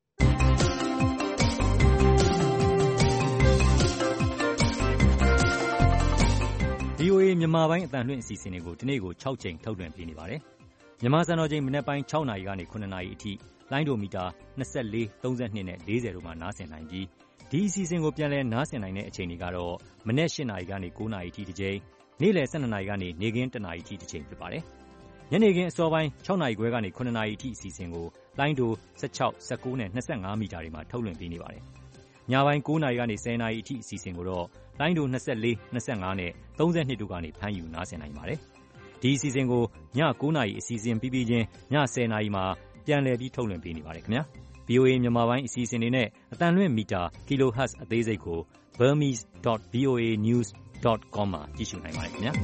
VOA မြန်မာပိုင်းအသံလွှင့်အစီအစဉ်တွေကိုဒီနေ့ကို6ချိန်ထုတ်လွှင့်ပေးနေပါတယ်။မြန်မာစံတော်ချိန်မနက်ပိုင်း6နာရီကနေ9နာရီအထိလိုင်းဒိုမီတာ24 32နဲ့40တို့မှာနားဆင်နိုင်ပြီးဒီအစီအစဉ်ကိုပြန်လည်နားဆင်နိုင်တဲ့အချိန်တွေကတော့မနက်8နာရီကနေ9နာရီအထိတစ်ချိန်နေ့လယ်12နာရီကနေနေ့ခင်း1နာရီအထိတစ်ချိန်ဖြစ်ပါတယ်။ညနေခင်းအစောပိုင်း6နာရီခွဲကနေ9နာရီအထိအစီအစဉ်ကိုလိုင်းဒို16 19နဲ့25မီတာတွေမှာထုတ်လွှင့်ပေးနေပါတယ်။ညပိုင်း9နာရီကနေ10နာရီအထိအစီအစဉ်ကိုတော့လိုင်းဒို24 25နဲ့32တို့ကနေဖမ်းယူနားဆင်နိုင်ပါတယ်။ဒီအစီအစဉ်ကိုည9နာရီအစီအစဉ်ပြီးပြီးချင်းည10နာရီမှာပြန်လည်ပြီးထုတ်လွှင့်ပေးနေပါတယ်ခင်ဗျာ။ VOA မြန်မာပိုင်းအစီအစဉ်တွေနဲ့အသံလွှင့်မီတာ kHz အသေးစိတ်ကို burmese.voanews.com မှာကြည့်ရှုနိုင်ပါတယ်ခင်ဗျာ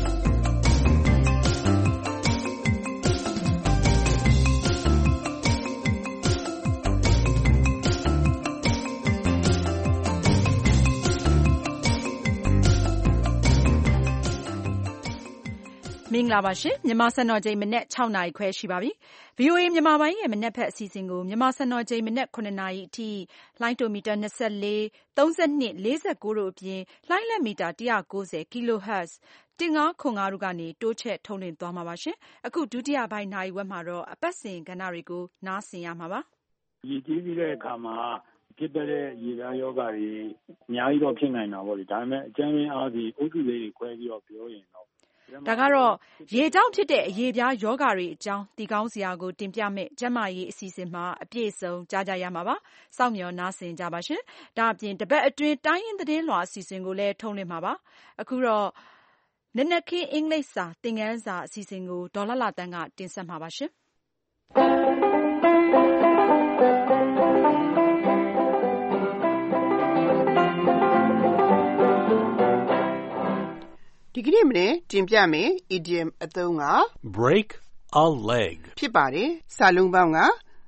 မင်္ဂလာပါရှင်မြန်မာစံတော်ချိန်မနက်6နာရီခွဲရှိပါပြီ VOA မြန်မာပိုင်းရဲ့မနက်ဖက်အစီအစဉ်ကိုမြန်မာစံတော်ချိန်မနက်9နာရီအထိလိုင်းတိုမီတာ24 32 49တို့အပြင်လိုင်းလက်မီတာ190 kHz 1505တို့ကနေတိုးချဲ့ထုတ်လွှင့်သွားမှာပါရှင်အခုဒုတိယပိုင်းနာရီဝက်မှာတော့အပတ်စဉ်ကဏ္ဍတွေကိုနားဆင်ရမှာပါရည်ကြီးပြီးတဲ့အခါမှာဖြစ်တဲ့ရေဓာတ်ယောဂတွေအများကြီးတော့ဖြစ်နိုင်တာပေါ့လေဒါပေမဲ့အကျဉ်းအားဖြင့်အုပ်စုလေးတွေခွဲပြီးတော့ပြောရင်တော့ဒါကတော့ရေကြောင့်ဖြစ်တဲ့အရေပြားယောဂတွေအကြောင်းဒီကောင်းစရာကိုတင်ပြမယ့်ကျန်းမာရေးအစီအစဉ်မှာအပြည့်အစုံကြားကြရမှာပါ။စောင့်မျှော်နားဆင်ကြပါရှင်။ဒါအပြင်တပတ်အတွင်းတိုင်းရင်းသတင်းလွှာအစီအစဉ်ကိုလည်းထုတ်လွှင့်မှာပါ။အခုတော့နနက်ခင်းအင်္ဂလိပ်စာသင်ခန်းစာအစီအစဉ်ကိုဒေါ်လှတန်းကတင်ဆက်မှာပါရှင်။ဒီကနေ့မနေ့တင်ပြမယ် idiom အသုံးက break a leg ဖြစ်ပါတယ်စာလုံးပေါင်းက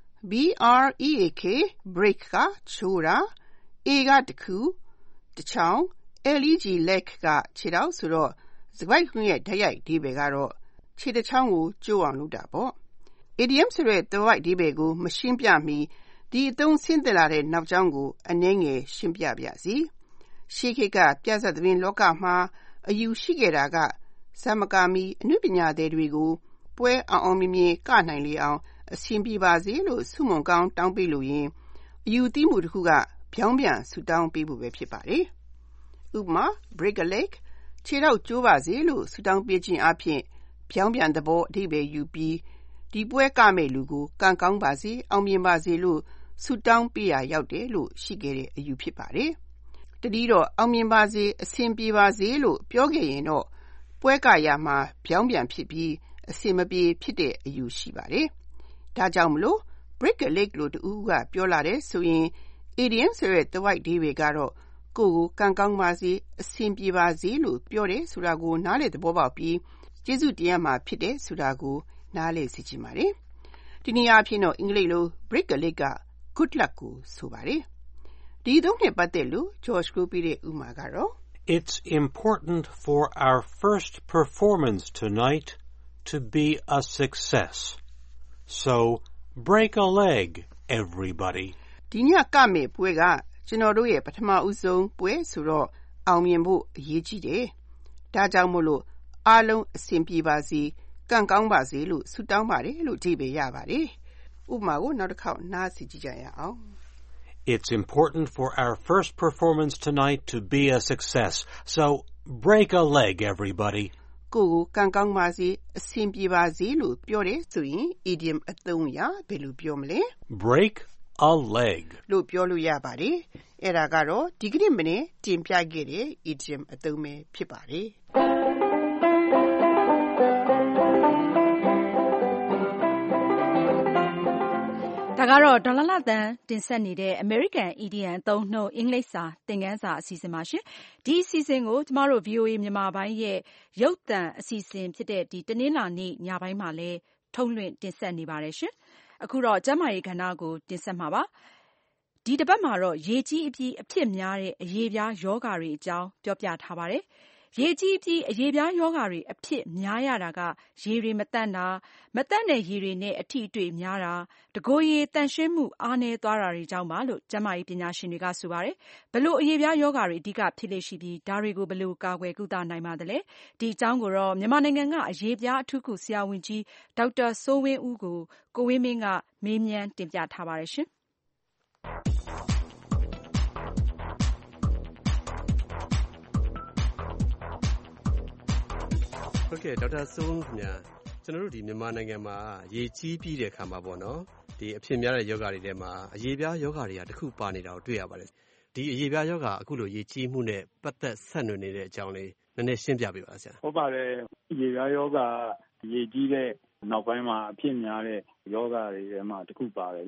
break break ကချိုးတာ a ကတခုတစ်ချောင်း leg leg ကခြေထောက်ဆိုတော့စကားခွင့်ရဲ့ဓာတ်ရိုက်အဓိပ္ပာယ်ကတော့ခြေတစ်ချောင်းကိုကျိုးအောင်လုပ်တာပေါ့ idiom ဆိုတဲ့သွယ်ဝိုက်အဓိပ္ပာယ်ကိုမရှင်းပြမီဒီအသုံးဆင်းသက်လာတဲ့နောက်ကြောင်းကိုအနည်းငယ်ရှင်းပြပါစီရှေးခေတ်ကပြဿနာသတင်းလောကမှာအယူရှိခဲ့တာကဇမကာမီအနုပညာသည်တွေကိုပွဲအောင်မြင်မြင်ကနိုင်လေအောင်အဆင်ပြေပါစေလို့ဆုမွန်ကောင်းတောင်းပေးလို့ရင်အယူသီးမှုတစ်ခုကဖြောင်းပြန်ဆူတောင်းပေးဖို့ပဲဖြစ်ပါတယ်။ဥပမာ break a leg ခြေထောက်ကျိုးပါစေလို့ဆုတောင်းပေးခြင်းအပြင်ဖြောင်းပြန်သဘောအဓိပ္ပာယ်ယူပြီးဒီပွဲကမဲ့လူကိုကံကောင်းပါစေအောင်မြင်ပါစေလို့ဆုတောင်းပေးရရောက်တယ်လို့ရှိခဲ့တဲ့အယူဖြစ်ပါတယ်။တတိတော့အောင်မြင်ပါစေအဆင်ပြေပါစေလို့ပြောခဲ့ရင်တော့ပွဲကရမှာပြောင်းပြန်ဖြစ်ပြီးအဆင်မပြေဖြစ်တဲ့အယူရှိပါတယ်။ဒါကြောင့်မလို့ break a leg လို့တူကပြောလာတဲ့ဆိုရင် idiom ဆိုတဲ့သွယ်ဝိုက်အဓိပ္ပာယ်ကတော့ကိုယ်ကိုကံကောင်းပါစေအဆင်ပြေပါစေလို့ပြောတယ်ဆိုတာကိုနားလည်သဘောပေါက်ပြီးကျေးဇူးတရားမှာဖြစ်တယ်ဆိုတာကိုနားလည်စေချင်ပါတယ်။ဒီနေ့အဖြစ်တော့အင်္ဂလိပ်လို break a leg က good luck ကိုဆိုပါတယ်။ဒီသုံးနဲ့ပတ်သက်လို့ George ကိုပြတဲ့ဥပမာကတော့ It's important for our first performance tonight to be a success. So break a leg, everybody. ဒီညကမဲ့ပွဲကကျွန်တော်တို့ရဲ့ပထမဦးဆုံးပွဲဆိုတော့အောင်မြင်ဖို့အရေးကြီးတယ်။ဒါကြောင့်မို့လို့အားလုံးအဆင်ပြေပါစေကံကောင်းပါစေလို့ဆုတောင်းပါတယ်လို့အဓိပ္ပာယ်ရပါတယ်။ဥပမာကိုနောက်တစ်ခေါက်နားဆင်ကြည့်ကြရအောင် It's important for our first performance tonight to be a success. So break a leg, everybody. ကိုယ်ကံကောင်းပါစေအဆင်ပြေပါစေလို့ပြောတယ်ဆိုရင် idiom အသုံးရဘယ်လိုပြောမလဲ break a leg လို့ပြောလို့ရပါတယ်အဲ့ဒါကတော့ဒီကနေ့မနေ့တင်ပြခဲ့တဲ့ idiom အသုံးပဲဖြစ်ပါတယ်ဒါကတော့ဒေါ်လာတန်တင်ဆက်နေတဲ့ American Idiom အသုံးနှုန်းအင်္ဂလိပ်စာသင်ခန်းစာအစီအစဉ်ပါရှင်။ဒီအစီအစဉ်ကိုကျမတို့ VOA မြန်မာပိုင်းရဲ့ရုပ်သံအစီအစဉ်ဖြစ်တဲ့ဒီတနင်္လာနေ့ညပိုင်းမှာလည်းထုတ်လွှင့်တင်ဆက်နေပါတယ်ရှင်။အခုတော့ကျန်းမာရေးကဏ္ဍကိုတင်ဆက်မှာပါ။ဒီတစ်ပတ်မှာတော့ရေကြီးအပြီးအဖြစ်များတဲ့အရေပြားယောဂတွေအကြောင်းပြောပြထားပါတယ်။ရေကြီးပြီးအရေပြားယောဂတွေအဖြစ်များရတာကရေတွေမတန့်တာမတန့်တဲ့ရေတွေနဲ့အထိအတွေ့များတာတကိုယ်ရေတန့်ရှင်းမှုအားနည်းသွားတာတွေကြောင့်ပါလို့ကျန်းမာရေးပညာရှင်တွေကဆိုပါတယ်ဘလို့အရေပြားယောဂတွေအဓိကဖြစ်လေရှိပြီးဒါတွေကိုဘလို့ကာကွယ်ကုသနိုင်ပါသလဲဒီအကြောင်းကိုတော့မြန်မာနိုင်ငံကအရေပြားအထူးကုဆရာဝန်ကြီးဒေါက်တာစိုးဝင်းဦးကိုကိုဝင်းမင်းကမေးမြန်းတင်ပြထားပါတယ်ရှင်ဟုတ်ကဲ့ဒေါက်တာစိုးခင်ဗျာကျွန်တော်တို့ဒီမြန်မာနိုင်ငံမှာရေကြီးပြီးတဲ့အခါမှာပေါ့နော်ဒီအဖြစ်များတဲ့ယောဂတွေထဲမှာအရေပြားယောဂတွေကတစ်ခုပါနေတာကိုတွေ့ရပါတယ်ဒီအရေပြားယောဂအခုလိုရေကြီးမှုနဲ့ပတ်သက်ဆက်နွယ်နေတဲ့အကြောင်းလေးနည်းနည်းရှင်းပြပေးပါဆရာဟုတ်ပါတယ်အရေပြားယောဂရေကြီးတဲ့နောက်ပိုင်းမှာအဖြစ်များတဲ့ယောဂတွေထဲမှာတစ်ခုပါတယ်လေ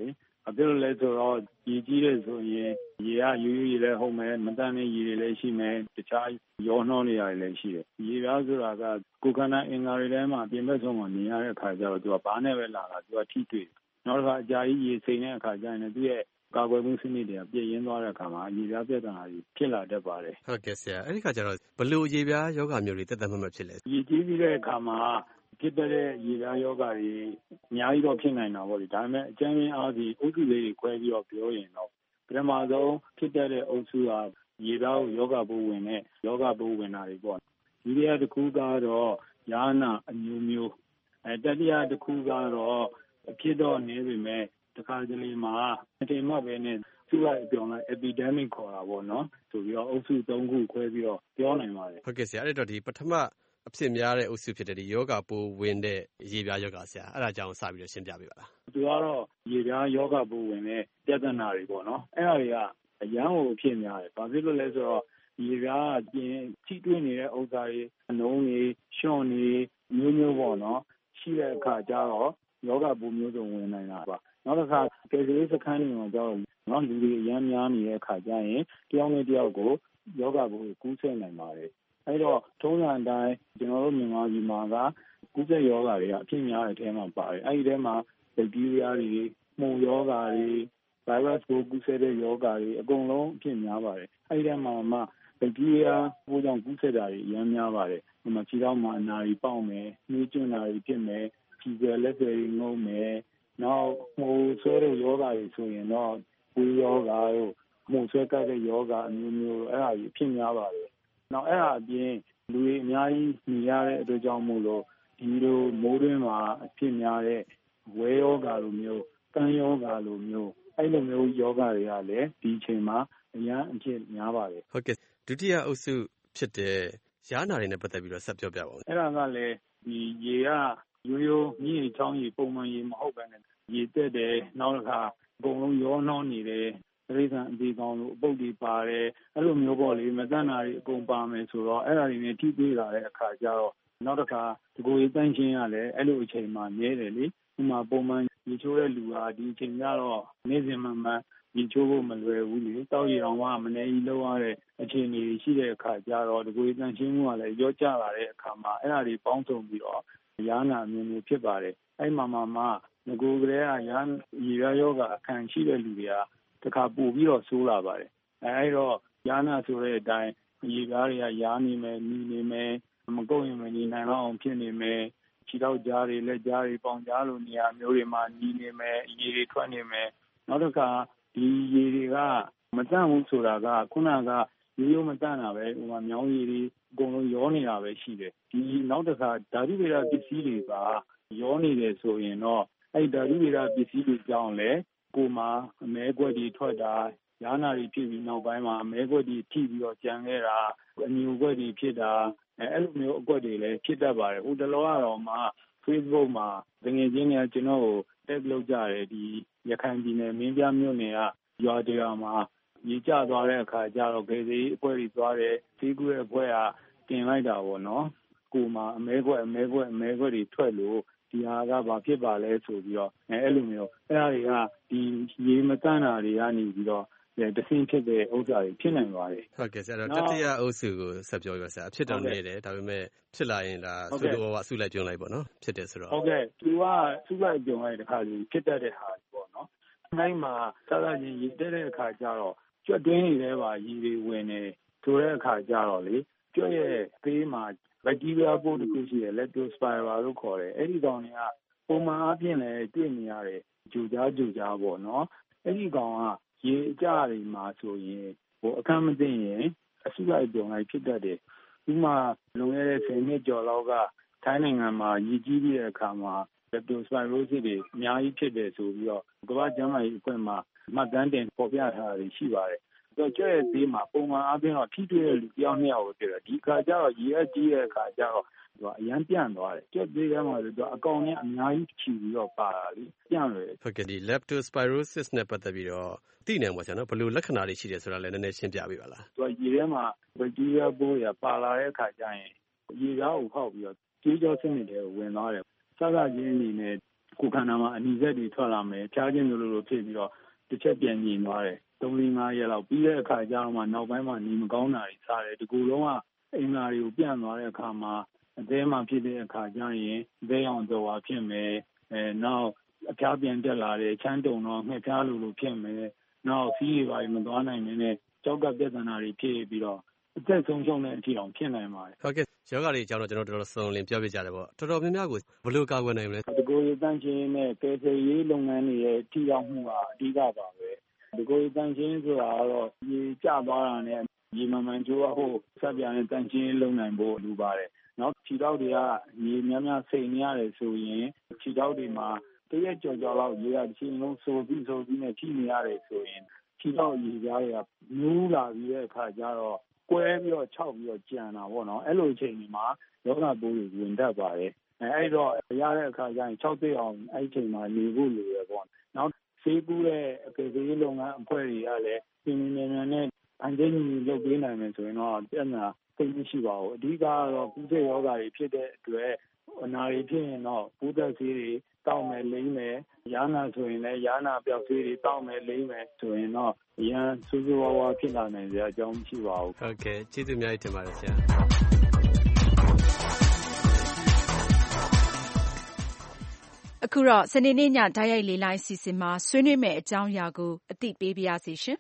ဘာဖြစ်လို့လဲဆိုတော့ရေကြီးတယ်ဆိုရင်ရေကရိုးရိုးရေလည်းဟုတ်မယ်မတန်တဲ့ရေတွေလည်းရှိမယ်တခြားရောနှောနေရတယ်လည်းရှိတယ်ရေပြားဆိုတာကကိုယ်ခန္ဓာအင်္ဂါတွေထဲမှာပြင်ဘက်ဆုံးမှာနေရတဲ့အခါကျတော့သူကဘာနဲ့ပဲလာတာသူကထိတွေ့နောက်တစ်ခါအကြာကြီးရေစိမ့်တဲ့အခါကျရင်သူရဲ့ကာကွယ်မှုစနစ်တွေကပြည့်ရင်းသွားတဲ့အခါမှာရေပြားပြဿနာတွေဖြစ်လာတတ်ပါတယ်ဟုတ်ကဲ့ဆရာအဲ့ဒီခါကျတော့ဘလို့ရေပြားယောဂမျိုးတွေတက်တက်မှတ်မှတ်ဖြစ်လဲရေကြီးပြီးတဲ့အခါမှာဖြစ်တဲ့ရေပြားယောဂတွေအများကြီးတော့ဖြစ်နိုင်တာပေါ့လေဒါပေမဲ့အကျဉ်းရင်းအားဖြင့်အုပ်စုလေးတွေခွဲပြီးတော့ပြောရင်တော့ပထမဆုံးဖြစ်တဲ့အုပ်စုကရေပြားကိုယောဂပိုးဝင်တဲ့ယောဂပိုးဝင်တာတွေပေါ့ဒီရတစ်ခုကတော့ယာနာအမျိုးမျိုးတတိယတစ်ခုကတော့အဖြစ်တော့နေပြီမဲ့တခါတလေမှာအထင်မှပဲနဲ့သူ့ရဲ့ပြောင်းလိုက် epidemic ခေါ်တာပေါ့နော်ဆိုပြီးတော့အုပ်စု၃ခုခွဲပြီးတော့ပြောနိုင်ပါတယ်ဟုတ်ကဲ့ဆရာအဲ့တော့ဒီပထမအဖြစ်များတဲ့အုပ်စုဖြစ်တဲ့ဒီယောဂပိုးဝင်တဲ့ရေပြားယောဂဆရာအဲ့ဒါကြောင့်စပြီးတော့ရှင်းပြပေးပါလားသူကတော့ရေပြားယောဂပိုးဝင်တဲ့ပြဿနာတွေပေါ့နော်အဲ့ဒါတွေကအရန်ကိုဖြစ်များတယ်ဘာဖြစ်လို့လဲဆိုတော့ရေပြားအပြင်ထိတွေ့နေတဲ့ဥစ္စာတွေအနှုံးတွေရှွန့်တွေမျိုးမျိုးပေါ့နော်ရှိတဲ့အခါကျတော့ယောဂပိုးမျိုးစုံဝင်နိုင်တာပါနောက်တစ်ခါကေဇေးစခန်းတွေမှာကျတော့နော်လူတွေအများများနေတဲ့အခါကျရင်တယောက်နဲ့တယောက်ကိုယောဂပိုးကူးစက်နိုင်ပါတယ်အဲ့တော့ထုံးစံအတိုင်းကျွန်တော်တို့မြန်မာပြည်မှာကကူးစက်ယောဂတွေကအဖြစ်များတဲ့အထဲမှာပါတယ်အဲ့ဒီထဲမှာဘက်တီးရီးယားတွေမှုန်ယောဂတွေ virus ကိုကူးစက်တဲ့ယောဂတွေအကုန်လုံးအဖြစ်များပါတယ်အဲ့ဒီထဲမှာမှဘက်တီးရီးယားပိုးကြောင့်ကူးစက်တာတွေအများများပါတယ်ဒီမှာခြေထောက်မှာအနာတွေပေါက်မယ်နှွေးကျွန်းတာတွေဖြစ်မယ်ခြေစလက်တွေငုံမယ်နောက်မှုန်ဆွဲတဲ့ယောဂတွေဆိုရင်တော့ဝေးယောဂတို့မှုန်ဆွဲကတဲ့ယောဂအမျိုးမျိုးအဲ့ဒါကြီးအဖြစ်များပါတယ်နောက်အဲ့ဒါအပြင်လူတွေအများကြီးနေရတဲ့အတွက်ကြောင့်မို့လို့ဒီလိုမိုးတွင်းမှာအဖြစ်များတဲ့ဝဲယောဂလိုမျိုးကန်းယောဂလိုမျိုးအဲ့လိုမျိုးယောဂတွေကလည်းဒီအချိန်မှာအများအဖြစ်များပါတယ်ဟုတ်ကဲ့ဒုတိယအုပ်စုဖြစ်တဲ့ယာနာတွေနဲ့ပတ်သက်ပြီးတော့ဆက်ပြောပြပါဦးအဲ့ဒါကလည်းဒီရေကရိုးရိုးမြင့်ချောင်းရေပုံမှန်ရေမဟုတ်ဘဲနဲ့ရေတက်တယ်နောက်တစ်ခါအကုန်လုံးရောနှောနေတယ်တရိษံအသေးကောင်းလို့အပုတ်တွေပါတယ်အဲ့လိုမျိုးပေါ့လေမတန်းတာတွေအကုန်ပါမယ်ဆိုတော့အဲ့ဒါတွေနဲ့ထိတွေ့လာတဲ့အခါကျတော့နောက်တစ်ခါဒီကိုယ်တန်းချင်းရလဲအဲ့လိုအချိန်မှမြဲတယ်လေဒီမှာပုံမှန်ရေချိုးတဲ့လူဟာဒီအချိန်ကျတော့နေ့စဉ်မှမှရေချိုးဖို့မလွယ်ဘူးလေတောက်ရီတော်ကမနေကြီးလောက်ရတဲ့အခြေအနေရှိတဲ့အခါကျတော့ဒီကိုယ်တန်းချင်းမှုကလည်းရော့ကျလာတဲ့အခါမှာအဲ့ဒါတွေပေါင်းစုံပြီးတော့ယာနာမျိုးမျိုးဖြစ်ပါတယ်အဲ့မှာမှငကိုယ်ကလေးကရေယောဂအခံရှိတဲ့လူတွေကတခါပို့ပြီးတော့ဆိုးလာပါတယ်အဲ့တော့ယာနာဆိုတဲ့အတိုင်းရေကားတွေကယာနေမယ်နီနေမယ်မကုတ်ရင်မနေနိုင်တော့အောင်ဖြစ်နေမယ်ခြေထောက်ကြားတွေလက်ကြားတွေပေါင်ကြားလိုနေရာမျိုးတွေမှာနီနေမယ်ရေတွေထွက်နေမယ်နောက်တစ်ခါဒီရေတွေကမတန့်ဘူးဆိုတာကခုနကရိုးမတန့်တာပဲဟိုမှာမြောင်းရေတွေအကုန်လုံးရောနေတာပဲရှိတယ်ဒီနောက်တစ်ခါဓာတုဗေဒပစ္စည်းတွေကရောနေတယ်ဆိုရင်တော့အဲ့ဓာတုဗေဒပစ္စည်းတွေကြောင့်လေကိုမှာအမဲကွက်တွေထွက်တာယာနာတွေဖြစ်ပြီးနောက်ပိုင်းမှာအမဲကွက်တွေထိပြီးတော့ကြံခဲ့တာအညူကွက်တွေဖြစ်တာအဲ့လိုမျိုးအကွက်တွေလည်းဖြစ်တတ်ပါတယ်ဟိုတလောကတော့မှ Facebook မှာငွေချင်းတွေကကျွန်တော်ကို tag လုပ်ကြတယ်ဒီရခိုင်ပြည်နယ်မင်းပြမြို့နယ်ကရွာတရားမှာရေကျသွားတဲ့အခါကျတော့ဂေစီအဖွဲ့တွေသွားတယ်စီးကူးရဲ့အဖွဲ့ကတင်လိုက်တာပေါ့နော်ကိုမှာအမဲကွက်တွေထွက်လို့ဒီဟာကဘာဖြစ်ပါလဲဆိုပြီးတော့အဲ့လိုမျိုးအဲ့ဒါတွေကဒီရေမတန့်တာတွေကနေပြီးတော့တဆင်းဖြစ်တဲ့ဥစ္စာတွေဖြစ်နိုင်ပါတယ်ဟုတ်ကဲ့ဆရာတတိယအုပ်စုကိုဆက်ပြောပြပါဆရာအဖြစ်တော်နေတယ်ဒါပေမဲ့ဖြစ်လာရင်ဒါဆိုတော့အစုလိုက်ပြုံးလိုက်ပေါ့နော်ဖြစ်တယ်ဆိုတော့ဟုတ်ကဲ့သူကစုလိုက်ပြုံးလိုက်တဲ့ခါကြီးဖြစ်တတ်တဲ့ဟာပေါ့နော်အဲ့မှာသာသာချင်းရေတက်တဲ့အခါကျတော့ကြွက်တွင်းတွေထဲမှာရေတွေဝင်နေဆိုတဲ့အခါကျတော့လေကြွက်ရဲ့သေးမှာဘက်တီးရီးယားပိုးတစ်ခုရှိတယ် leptospira လို့ခေါ်တယ်အဲ့ဒီကောင်တွေကပုံမှန်အပြင်လည်းတွေ့နေရတယ်ဂျူကြားပေါ့နော်အဲ့ဒီကောင်ကရေအကြတွေမှာဆိုရင်အခမ်းမသိရင်အစုလိုက်ပြုံလိုက်ဖြစ်တတ်တယ်ဥပမာလွန်ခဲ့တဲ့10နှစ်ကျော်လောက်ကထိုင်းနိုင်ငံမှာရေကြီးပြီးတဲ့အခါမှာ leptospirosis တွေအများကြီးဖြစ်တယ်ဆိုပြီးတော့ကမ္ဘာ့ကျန်းမာရေးအဖွဲ့မှာမှတ်တမ်းတင်ပေါ်ပြထားတာရှိပါတယ်တော့ကျဲ့သေးမှာပုံမှန်အပြင်တော့ထိတွေ့တဲ့လူတယောက်နှစ်ယောက်ကိုဖြစ်တယ်ဒီခါကျတော့ရေအကြီးတဲ့အခါကျတော့သူကအရန်ပြန့်သွားတယ်ကျက်သေးတယ်မှာသူအကောင်နဲ့အများကြီးချီပြီးတော့ပါတာလေပြန့်တယ်ဟုတ်ကဲ့ဒီ leptospirosis နဲ့ပတ်သက်ပြီးတော့သိနေမှာဆရာနော်ဘယ်လိုလက္ခဏာတွေရှိတယ်ဆိုတာလည်းနည်းနည်းရှင်းပြပေးပါလားသူကရေထဲမှာဘက်တီးရီးယားပိုးရပါလာတဲ့အခါကျရင်ရေဓာတ်ကိုဖောက်ပြီးတော့ကြေးကြောစနစ်တွေကိုဝင်သွားတယ်စကားချင်းအနေနဲ့ကိုယ်ခန္ဓာမှာအနီစက်တွေထွက်လာမယ်ဖျားခြင်းလိုဖြစ်ပြီးတော့တစ်ချက်ပြန်ညင်သွားတယ်3-5 ရက်လောက်ပြီးတဲ့အခါကျတော့မှနောက်ပိုင်းမှာနေမကောင်းတာတွေစားတယ်ဒီကူလုံးကအင်္ဂါတွေကိုပြန့်သွားတဲ့အခါမှာအသေးမှဖြစ်တဲ့အခါကျရင်အသေးအောင်တော့ဖြစ်မယ်နောက်အဖျားပြန်တက်လာတယ်ချမ်းတုံတော့ငှက်ဖျားလိုဖြစ်မယ်နောက်စီးတွေပါမသွားနိုင်နဲ့ကြောက်ကပြဿနာတွေဖြစ်ပြီးတော့အသက်ဆုံးရှုံးတဲ့အထိအောင်ဖြစ်နိုင်ပါတယ်ဟုတ်ကဲ့ယောဂတွေအကြောင်းတော့ကျွန်တော်တော်စုံလင်ပြောပြကြတယ်ပေါ့တော်တော်များများကိုဘယ်လိုကာကွယ်နိုင်မလဲဒီကိုယ်ရေးတန်းချင်းနဲ့ကယ်ဆယ်ရေးလုပ်ငန်းတွေရဲ့ထိရောက်မှုကအဓိကပါပဲဒီကိုယ်ရေးတန်းချင်းဆိုတာကတော့ရေကျသွားတာနဲ့ရေမှန်ကျိုးဖို့ဆက်ပြန်တဲ့တန်းချင်းလုပ်နိုင်ဖို့လိုပါတယ်နောက်ခြေထောက်တွေကရေများစိမ်နေရတယ်ဆိုရင်ခြေထောက်တွေမှာတရက်ကြော်လောက်ရေကတစ်ချိန်လုံးစိုးပြီးနဲ့ထိနေရတယ်ဆိုရင်ခြေထောက်ရေကြားတွေကနူးလာပြီးတဲ့အခါကျတော့ကွဲပြီးတော့ခြောက်ပြီးတော့ကြံတာပေါ့နော်အဲ့လိုအချိန်တွေမှာယောဂပိုးတွေဝင်တတ်ပါတယ်အဲ့တော့ရတဲ့အခါကျရင်6သိအောင်အဲ့ဒီအချိန်မှာနေဖို့လိုရပေါ့နောက်ဆေးကူးတဲ့အကယ်ဒမီလုပ်ငန်းအဖွဲ့တွေကလည်းပြင်မြန်နဲ့အန်ဂျင်ကြီးလုပ်ပေးနိုင်မယ်ဆိုရင်တော့ပြဿနာသိမရှိပါဘူးအဓိကကတော့ကုသယောဂတွေဖြစ်တဲ့အတွက်အနာတွေဖြစ်ရင်တော့ကုသဆေးတွေတောက်မယ်လိမ့်မယ်ယာနာဆိုရင်လည်းယာနာပြောက်ဆေးတွေတောက်မယ်လိမ့်မယ်ဆိုရင်တော့ရန်စူးစူးဝါးဝါဖြစ်လာနိုင်ကြအကြောင်းမရှိပါဘူးဟုတ်ကဲ့ကျေးဇူးအများကြီးတင်ပါတယ်ဆရာအခုတော့စနေနေ့ညဓာတ်ရိုက်လေလိုင်းစီစဉ်မှာဆွေးနွေးမယ့်အကြောင်းအရာကိုအသိပေးပါရစေရှင်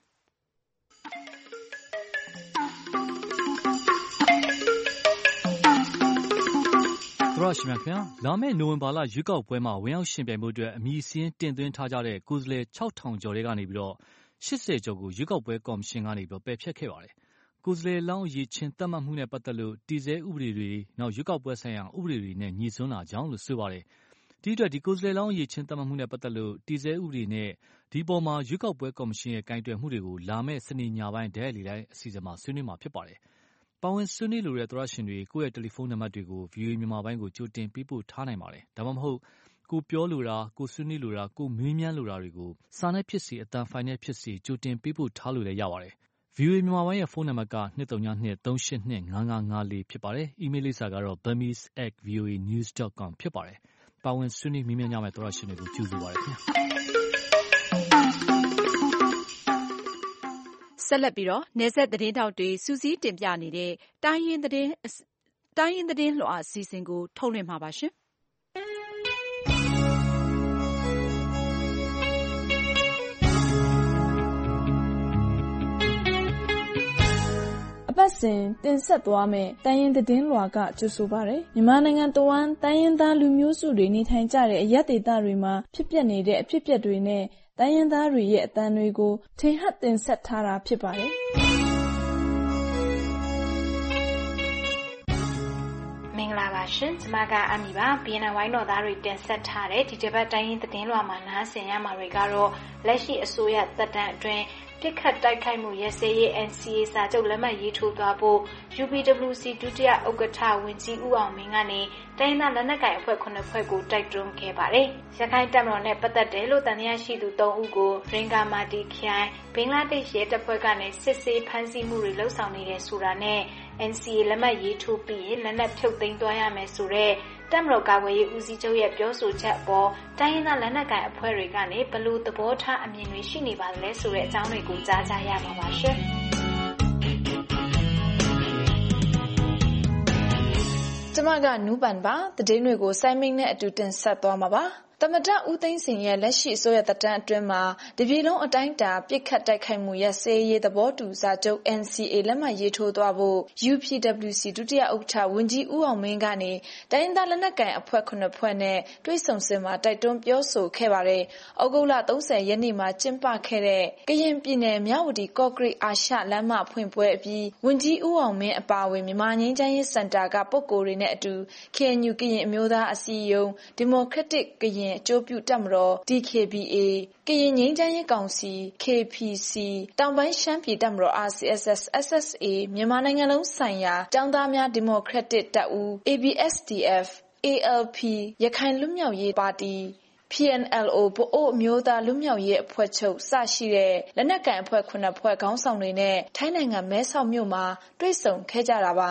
သရရှိမြခင်လာမယ့်နိုဝင်ဘာလရွေးကောက်ပွဲမှာဝင်ရောက်ရှင်ပြိုင်မှုအတွက်အမည်စင်းတင်သွင်းထားကြတဲ့ကိုယ်စားလှယ်6000ကျော်တွေကနေပြီးတော့80ကျော်ကိုရွေးကောက်ပွဲကော်မရှင်ကနေပြီးတော့ပယ်ဖျက်ခဲ့ပါတယ်။ကိုယ်စားလှယ်လောင်းအရေးချင်းသတ်မှတ်မှုနဲ့ပတ်သက်လို့တည်ဆဲဥပဒေတွေနောက်ရွေးကောက်ပွဲဆိုင်ရာဥပဒေတွေနဲ့ညှိစွန်းလာကြောင်းလို့ဆိုပါတယ်။ဒီအတွက်ဒီကိုယ်စားလှယ်လောင်းအရေးချင်းသတ်မှတ်မှုနဲ့ပတ်သက်လို့တည်ဆဲဥပဒေနဲ့ဒီပေါ်မှာရွေးကောက်ပွဲကော်မရှင်ရဲ့ကင်တွယ်မှုတွေကိုလာမယ့်စနေညပိုင်းဓာတ်ရိုက်လေလိုင်းအစီအစဉ်မှာဆွေးနွေးမှာဖြစ်ပါတယ်။ပါဝင်ဆွေးနွေးလိုတဲ့သရရှင်တွေကိုယ့်ရဲ့တယ်လီဖုန်းနံပါတ်တွေကို VOA မြန်မာပိုင်းကိုကြိုတင်ပေးပို့ထားနိုင်ပါတယ်။ဒါမှမဟုတ်ကိုပြောလိုတာကိုဆွေးနွေးလိုတာကိုမေးမြန်းလိုတာတွေကိုစာနဲ့ဖြစ်စေအတန်ဖိုင်နဲ့ဖြစ်စေကြိုတင်ပေးပို့ထားလို့လည်းရပါတယ်။ VOA မြန်မာပိုင်းရဲ့ဖုန်းနံပါတ်က23923825554ဖြစ်ပါတယ်။ အီးမေးလ်လိပ်စာကတော့ burmese@voanews.com ဖြစ်ပါတယ်။ပါဝင်ဆွေးနွေးမေးမြန်းကြမယ့်သရရှင်တွေကိုကြိုဆိုပါရစေ။ဆက်လက်ပြီးတော့နယ်စပ်သတင်းတောက်တွေစူးစီးတင်ပြနေတဲ့တိုင်းရင်းသတင်းလွှာအစီအစဉ်ကိုထုတ်လွှင့်မှာပါရှင်။အပတ်စဉ်တင်ဆက်သွားမယ့်တိုင်းရင်းသတင်းလွှာကကြိုဆိုပါရယ်မြန်မာနိုင်ငံတဝန်းတိုင်းရင်းသားလူမျိုးစုတွေနေထိုင်ကြတဲ့အရပ်ဒေသတွေမှာဖြစ်ပျက်နေတဲ့အဖြစ်အပျက်တွေနဲ့တိုင်းရင်းသားတွေရဲ့အသံတွေကိုထင်ဟပ်တင်ဆက်ထားတာဖြစ်ပါတယ်။မင်္ဂလာပါရှင်။ကျွန်မကအမီပါ။ BNN ဝိုင်းတော်သားတွေတင်ဆက်ထားတဲ့ဒီတစ်ပတ်တိုင်းရင်းသတင်းလွှာမှာနားဆင်ရမှာတွေကတော့လက်ရှိအစိုးရသက်တမ်းအတွင်းပြစ်ခတ်တိုက်ခိုက်မှုရပ်စဲရေး NCA စာချုပ်လက်မှတ်ရေးထိုးသွားဖို့ UPWC ဒုတိယဥက္ကဋ္ဌဝန်ကြီးဦးအောင်မင်းကနေတိုင်းရင်းသားလက်နက်ကိုင်အဖွဲ့9ဖွဲ့ကိုတိုက်တွန်းခဲ့ပါတယ်။ရခိုင်တပ်မတော်နဲ့ပတ်သက်တယ်လို့တန်တရားရှိသူ3ဦးကိုရင်ဂါမာတီခိုင်ဘင်္ဂလားဒေ့ရှ်ရဲတပ်ဖွဲ့ကနေစစ်ဆေးဖမ်းဆီးမှုတွေလှုပ်ဆောင်နေတယ်ဆိုတာနဲ့ NCA လက်မှတ်ရေးထိုးပြီးရင်လက်နက်ဖြုတ်သိမ်းသွားရမယ်ဆိုတဲ့တပ်မတော်ကာကွယ်ရေးဦးစီးချုပ်ရဲ့ပြောဆိုချက်အပေါ်တိုင်းရင်းသားလက်နက်ကိုင်အဖွဲ့တွေကနေဘယ်လိုသဘောထားအမြင်တွေရှိနေပါလဲဆိုတဲ့အကြောင်းတွေကိုကြားကြရမှာပါရှင်။ကျွန်မကနူးပန်ပါသတင်းတွေကိုစိုင်းမိန်နဲ့အတူတင်ဆက်သွားမှာပါ။သမ္မတဦးသိန်းစိန်ရဲ့လက်ရှိအစိုးရသက်တမ်းအတွင်းမှာတပြည်လုံးအတိုင်းအတာပြစ်ခတ်တိုက်ခိုက်မှုရပ်စဲရေးသဘောတူစာချုပ် NCA လက်မှတ်ရေးထိုးသွားဖို့ UPWC ဒုတိယဥက္ကဋ္ဌဝန်ကြီးဦးအောင်မင်းကနေတိုင်းရင်းသားလက်နက်ကိုင်အဖွဲ့9ဖွဲ့နဲ့တွေ့ဆုံစင်မှာတိုက်တွန်းပြောဆိုခဲ့ပါတယ်။ဩဂုတ်လ30ရက်နေ့မှာကျင်းပခဲ့တဲ့ကရင်ပြည်နယ်မြဝတီကော့ကရိတ်အာရှလမ်းမဖွင့်ပွဲအပြီးဝန်ကြီးဦးအောင်မင်းအပါအဝင်မြန်မာငြိမ်းချမ်းရေးစင်တာကပုဂ္ဂိုလ်တွေနဲ့အတူ KNU ကရင်အမျိုးသားအစည်းအရုံးဒီမိုကရက်တစ်ကရင်အကျိုးပြုတပ်မတော် DKBA ကရင်ငြိမ်းချမ်းရေးကောင်စီ KPC တောင်ပိုင်းရှမ်းပြည်တပ်မတော် RCSS SSA မြန်မာနိုင်ငံလုံးဆိုင်ရာကျောင်းသားများဒီမိုကရက်တစ်တပ်ဦး ABSDF ALP ရခိုင်လွတ်မြောက်ရေးပါတီ PNLO ဗအိုလ်အမျိုးသားလွတ်မြောက်ရေးအဖွဲ့ချုပ်စရှိတဲ့လက်နက်ကိုင်အဖွဲ့9ဖွဲ့ခေါင်းဆောင်တွေနဲ့ထိုင်းနိုင်ငံမဲဆောက်မြို့မှာတွေ့ဆုံခဲ့ကြတာပါ။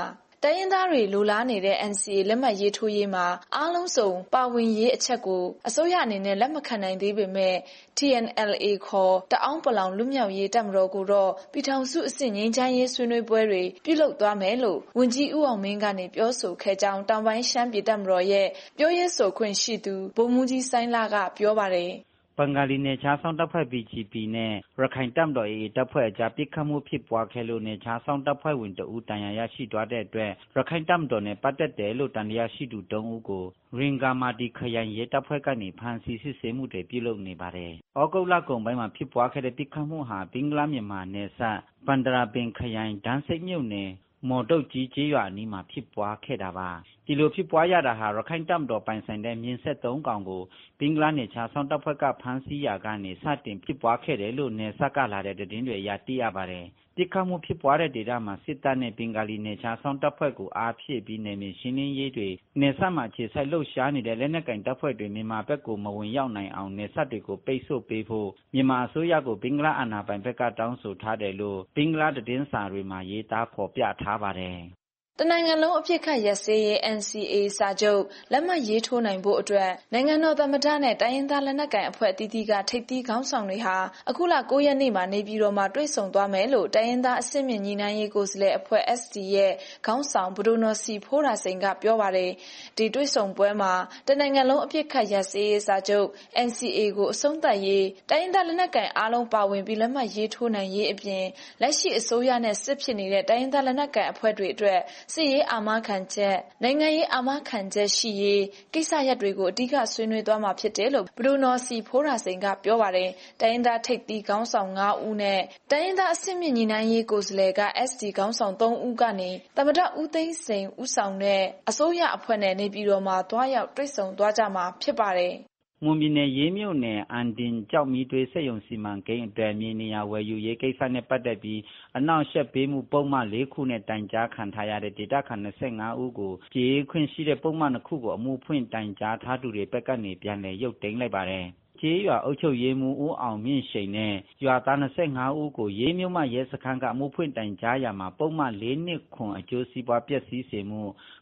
တိုင်းရင်းသားတွေလိုလားနေတဲ့ NCA လက်မှတ်ရေးထိုးရေးမှာအားလုံးစုံပါဝင်ရေးအချက်ကိုအစိုးရအနေနဲ့လက်မခံနိုင်သေးပေမဲ့ TNLA ခေါ်တအောင်းပလောင်လွတ်မြောက်ရေးတပ်မတော်ကိုတော့ပြည်ထောင်စုအဆင့်ငြိမ်းချမ်းရေးဆွေးနွေးပွဲတွေပြုလုပ်သွားမယ်လို့ဝန်ကြီးဦးအောင်မင်းကနေပြောဆိုခဲ့ကြောင်းတောင်ပိုင်းရှမ်းပြည်တပ်မတော်ရဲ့ပြောရေးဆိုခွင့်ရှိသူဗိုလ်မှူးကြီးစိုင်းလကပြောပါတယ်ဘင်္ဂါလီနယ်ခြားစောင့်တပ်ဖွဲ့ BGP နဲ့ရခိုင်တပ်မတော် AA တပ်ဖွဲ့အကြားပစ်ခတ်မှုဖြစ်ပွားခဲ့လို့နယ်ခြားစောင့်တပ်ဖွဲ့ဝင်တဦးတန်ရာရရှိသွားတဲ့အတွက်ရခိုင်တပ်မတော်နဲ့ပတ်သက်တယ်လို့တန်ရာရှိသူ3ဦးကိုရင်ဂါမာတီခရိုင်ရဲတပ်ဖွဲ့ကနေဖမ်းဆီးစစ်ဆေးမှုတွေပြုလုပ်နေပါတယ်။ဩဂုတ်လကုန်ပိုင်းမှာဖြစ်ပွားခဲ့တဲ့ပစ်ခတ်မှုဟာဘင်္ဂလားမြန်မာနယ်စပ်ပန္ဒရာပင်ခရိုင်ဒန်းစိတ်မြို့နယ်မော်တုတ်ကြီးကျေးရွာအနီးမှာဖြစ်ပွားခဲ့တာပါ။ဒီလိုဖြစ်ပွားရတာဟာရခိုင်တပ်မတော်ပိုင်ဆိုင်တဲ့မြင်းဆက်3ကောင်ကိုဘင်္ဂလားနယ်ခြားစောင့်တပ်ဖွဲ့ကဖမ်းဆီးရာကနေစတင်ဖြစ်ပွားခဲ့တယ်လို့နယ်စပ်ကလာတဲ့သတင်းတွေအရသိရပါတယ်။ပစ်ခတ်မှုဖြစ်ပွားတဲ့ဒေသမှာစစ်တပ်နဲ့ဘင်္ဂါလီနယ်ခြားစောင့်တပ်ဖွဲ့ကိုအားဖြည့်ပြီးနယ်မြေရှင်းလင်းရေးတွေနယ်စပ်မှာခြေစိုက်လှုပ်ရှားနေတဲ့လက်နက်ကင်တပ်ဖွဲ့တွေမြန်မာဘက်ကိုမဝင်ရောက်နိုင်အောင်နယ်စပ်တွေကိုပိတ်ဆို့ပေးဖို့မြန်မာအစိုးရကိုဘင်္ဂလားအာဏာပိုင်ဘက်ကတောင်းဆိုထားတယ်လို့ဘင်္ဂလားသတင်းစာတွေမှာရေးသားဖော်ပြထားပါတယ်။တနိုင်ငံလုံးအပြစ်ခတ်ရပ်စဲရေး NCA စာချုပ်လက်မှတ်ရေးထိုးနိုင်ဖို့အတွက်နိုင်ငံတော်သမ္မတနဲ့တိုင်းရင်းသားလက်နက်ကိုင်အဖွဲ့အသီးသီးကထိပ်သီးခေါင်းဆောင်တွေဟာအခုလ9ရက်နေ့မှာနေပြည်တော်မှာတွေ့ဆုံသွားမယ်လို့တိုင်းရင်းသားအဆင့်မြင့်ညီနိုင်ရေးကိုယ်စားလှယ်အဖွဲ့ SD ရဲ့ခေါင်းဆောင်ဘဒိုနော်စီဖိုးရာစိန်ကပြောပါတယ်။ဒီတွေ့ဆုံပွဲမှာတနိုင်ငံလုံးအပြစ်ခတ်ရပ်စဲရေးစာချုပ် NCA ကိုအဆုံးသတ်ရေးတိုင်းရင်းသားလက်နက်ကိုင်အားလုံးပါဝင်ပြီးလက်မှတ်ရေးထိုးနိုင်ရေးအပြင်လက်ရှိအစိုးရနဲ့စစ်ဖြစ်နေတဲ့တိုင်းရင်းသားလက်နက်ကိုင်အဖွဲ့တွေအတွက်စစ်ရေးအာမခံချက်နိုင်ငံရေးအာမခံချက်ရှိရေးကိစ္စရပ်တွေကိုအဓိကဆွေးနွေးသွားမှာဖြစ်တယ်လို့ဘဒိုနော်စီဖိုးရာစိန်ကပြောပါတယ်။တိုင်းရင်းသားထိပ်သီးခေါင်းဆောင်9ဦးနဲ့တိုင်းရင်းသားအဆင့်မြင့်ညီနိုင်ရေးကိုယ်စားလှယ်က SD ခေါင်းဆောင်3ဦးကနေသမ္မတဦးသိန်းစိန်ဦးဆောင်တဲ့အစိုးရအဖွဲ့နဲ့နေပြည်တော်မှာတွားရောက်တွေ့ဆုံသွားကြမှာဖြစ်ပါတယ်။မွန်ပြည်နယ်ရေးမြို့နယ်အန်ဒင်ကြောက်မီးသွေးစက်ရုံစီမံကိန်းအတွက်မြေနေရာဝယ်ယူရေးကိစ္စနဲ့ပတ်သက်ပြီးအနောက်ရှက်ပေးမှုပုံမှန်4ခုနဲ့တိုင်ကြားခံထားရတဲ့ဒေသခံ25ဦးကိုကြေးခွင့်ရှိတဲ့ပုံမှန်2ခုကိုအမှုဖွင့်တိုင်ကြားထားသူတွေဘက်ကနေပြန်လည်ရုပ်သိမ်းလိုက်ပါတယ်။ကျေးရွာအုပ်ချုပ်ရေးမှူးဦးအောင်မြင့်ရှိန်နဲ့ရွာသား25ဦးကိုရေးမြို့မှရဲစခန်းကအမှုဖွင့်တိုင်ကြားရမှာပုံမှန်4နှစ်ခွန်အကျိုးစီးပွားပျက်စီးစေမှု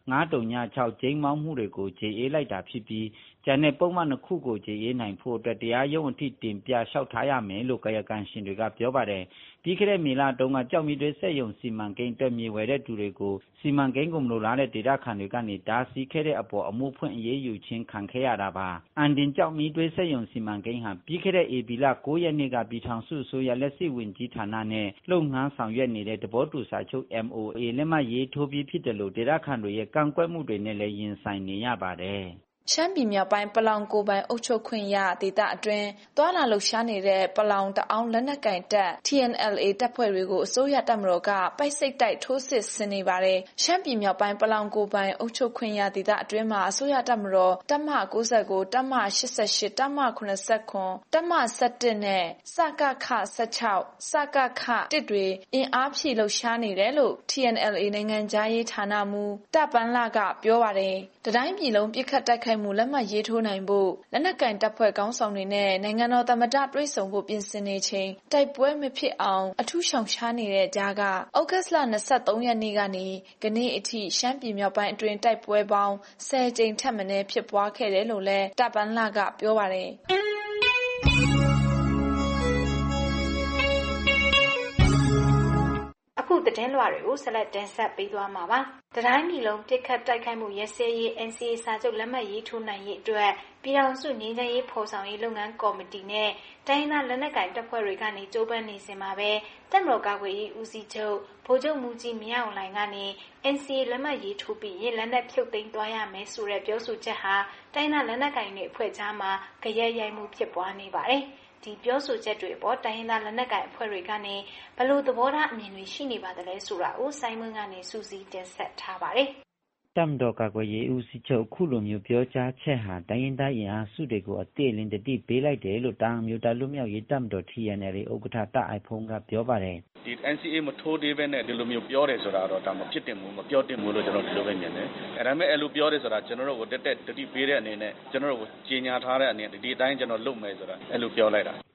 936ကျိန်းမောင်းမှုတွေကိုကြေးအေးလိုက်တာဖြစ်ပြီးကျန်တဲ့ပုံမှန်2ခုကိုကြေးအေးနိုင်ဖို့အတွက်တရားရုံးအထိတင်ပြလျှောက်ထားရမယ်လို့ကာယကံရှင်တွေကပြောပါတယ်။ပြီးခဲ့တဲ့မေလတုန်းကကြောက်မီတွေစက်ရုံစီမံကိန်းအတွက်မြေဝယ်တဲ့သူတွေကိုစီမံကိန်းကိုမလိုလားတဲ့ဒေသခံတွေကနေတားဆီးခဲ့တဲ့အပေါ်အမှုဖွင့်အရေးယူခြင်းခံခဲ့ရတာပါ။အန်ဒင်ကြောက်မီတွေစက်ရုံစီမံကိန်းဟာပြီးခဲ့တဲ့ဧပြီလ9ရက်နေ့ကပြည်ထောင်စုအစိုးရလက်ရှိဝန်ကြီးဌာနနဲ့လုပ်ငန်းဆောင်ရွက်နေတဲ့သဘောတူစာချုပ် MOA လက်မှတ်ရေးထိုးပြီးဖြစ်တယ်လို့ဒေသခံတွေရဲ့ကန့်ကွက်မှုတွေနဲ့လည်းရင်ဆိုင်နေရပါတယ်။ရှမ်းပြည်မြောက်ပိုင်းပလောင်ကိုယ်ပိုင်အုပ်ချုပ်ခွင့်ရဒေသအတွင်းသွာလာလှုပ်ရှားနေတဲ့ပလောင်တအောင်းလက်နက်ကင်တပ် TNLA တပ်ဖွဲ့တွေကိုအစိုးရတပ်မတော်ကပိုက်စိတ်တိုက်ထိုးစစ်ဆင်နေပါတယ်။ရှမ်းပြည်မြောက်ပိုင်းပလောင်ကိုယ်ပိုင်အုပ်ချုပ်ခွင့်ရဒေသအတွင်းမှာအစိုးရတပ်မတော်တပ်မ69တပ်မ88တပ်မ89တပ်မ17နဲ့စကခ16စကခ1တွေအင်အားဖြည့်လှုပ်ရှားနေတယ်လို့ TNLA နိုင်ငံသားရေးဌာနမှူးတပ်ပန်းလာကပြောပါတယ်။တတိုင်းပြည်လုံးပြစ်ခတ်တိုက်ခိုက်မှုလက်မှတ်ရေးထိုးနိုင်ဖို့လက်နက်ကင်တပ်ဖွဲ့ခေါင်းဆောင်တွေနဲ့နိုင်ငံတော်သမ္မတတွေ့ဆုံဖို့ပြင်ဆင်နေချိန်တိုက်ပွဲမဖြစ်အောင်အထူးရှောင်ရှားနေတဲ့ကြားကဩဂတ်စ်လ23ရက်နေ့ကနေကနေ့အထိရှမ်းပြည်မြောက်ပိုင်းအတွင်းတိုက်ပွဲပေါင်း10ကြိမ်ထက်မနည်းဖြစ်ပွားခဲ့တယ်လို့လည်းတပ်ပန်းလာကပြောပါတယ်။အခုသတင်းလွှာတွေကိုဆက်လက်တင်ဆက်ပေးသွားမှာပါ။တိုင်းပြည်လုံးပြစ်ခတ်တိုက်ခိုက်မှုရပ်စဲရေး NCA စာချုပ်လက်မှတ်ရေးထိုးနိုင်ရေးအတွက်ပြည်ထောင်စုငြိမ်းချမ်းရေးဖော်ဆောင်ရေးလုပ်ငန်းကော်မတီနဲ့တိုင်းဒေသလက်နက်ကိုင်တပ်ဖွဲ့တွေကနေကြိုးပမ်းနေစဉ်မှာပဲတပ်မတော်ကာကွယ်ရေးဦးစီးချုပ်ဗိုလ်ချုပ်မှူးကြီးမင်းအောင်လှိုင်ကနေ NCA လက်မှတ်ရေးထိုးပြီးရင်လက်နက်ဖြုတ်သိမ်းသွားရမယ်ဆိုတဲ့ပြောဆိုချက်ဟာတိုင်းဒေသလက်နက်ကိုင်တွေအဖွဲ့ကြားမှာကြရက်ရိုက်မှုဖြစ်ပွားနေပါတယ်။ဒီပြောဆိုချက်တွေအပေါ်တိုင်းရင်းသားလက်နက်ကိုင်အဖွဲ့တွေကနေဘယ်လိုသဘောထားအမြင်တွေရှိနေပါသလဲဆိုတာကိုစိုင်းမင်းကနေစူးစီးတင်ဆက်ထားပါတယ်။တပ်မတော်ကာကွယ်ရေးဦးစီးချုပ်ခုလိုမျိုးပြောကြားချက်ဟာတိုင်းရင်းသားရင်အားစုတွေကိုအသေးလင်းတတိပေးလိုက်တယ်လို့တာအမျိုးသားလူမျိုးရေးတပ်မတော် TNLA ဥက္ကဋ္ဌတပ်အိုက်ဖုံးကပြောပါတယ်။ဒီ NCA မထိုးသေးဘဲနဲ့ဒီလိုမျိုးပြောတယ်ဆိုတာတော့ဒါမဖြစ်တင်ဘူးမပြောတင်ဘူးလို့ကျွန်တော်ဒီလိုပဲမြင်တယ်။ဒါပေမဲ့အဲ့လိုပြောတယ်ဆိုတာကျွန်တော်တို့ကိုတက်တတိပေးတဲ့အနေနဲ့ကျွန်တော်တို့ကိုကြီးညာထားတဲ့အနေနဲ့ဒီအတိုင်းကျွန်တော်လုပ်မယ်ဆိုတာအဲ့လိုပြောလိုက်တာ။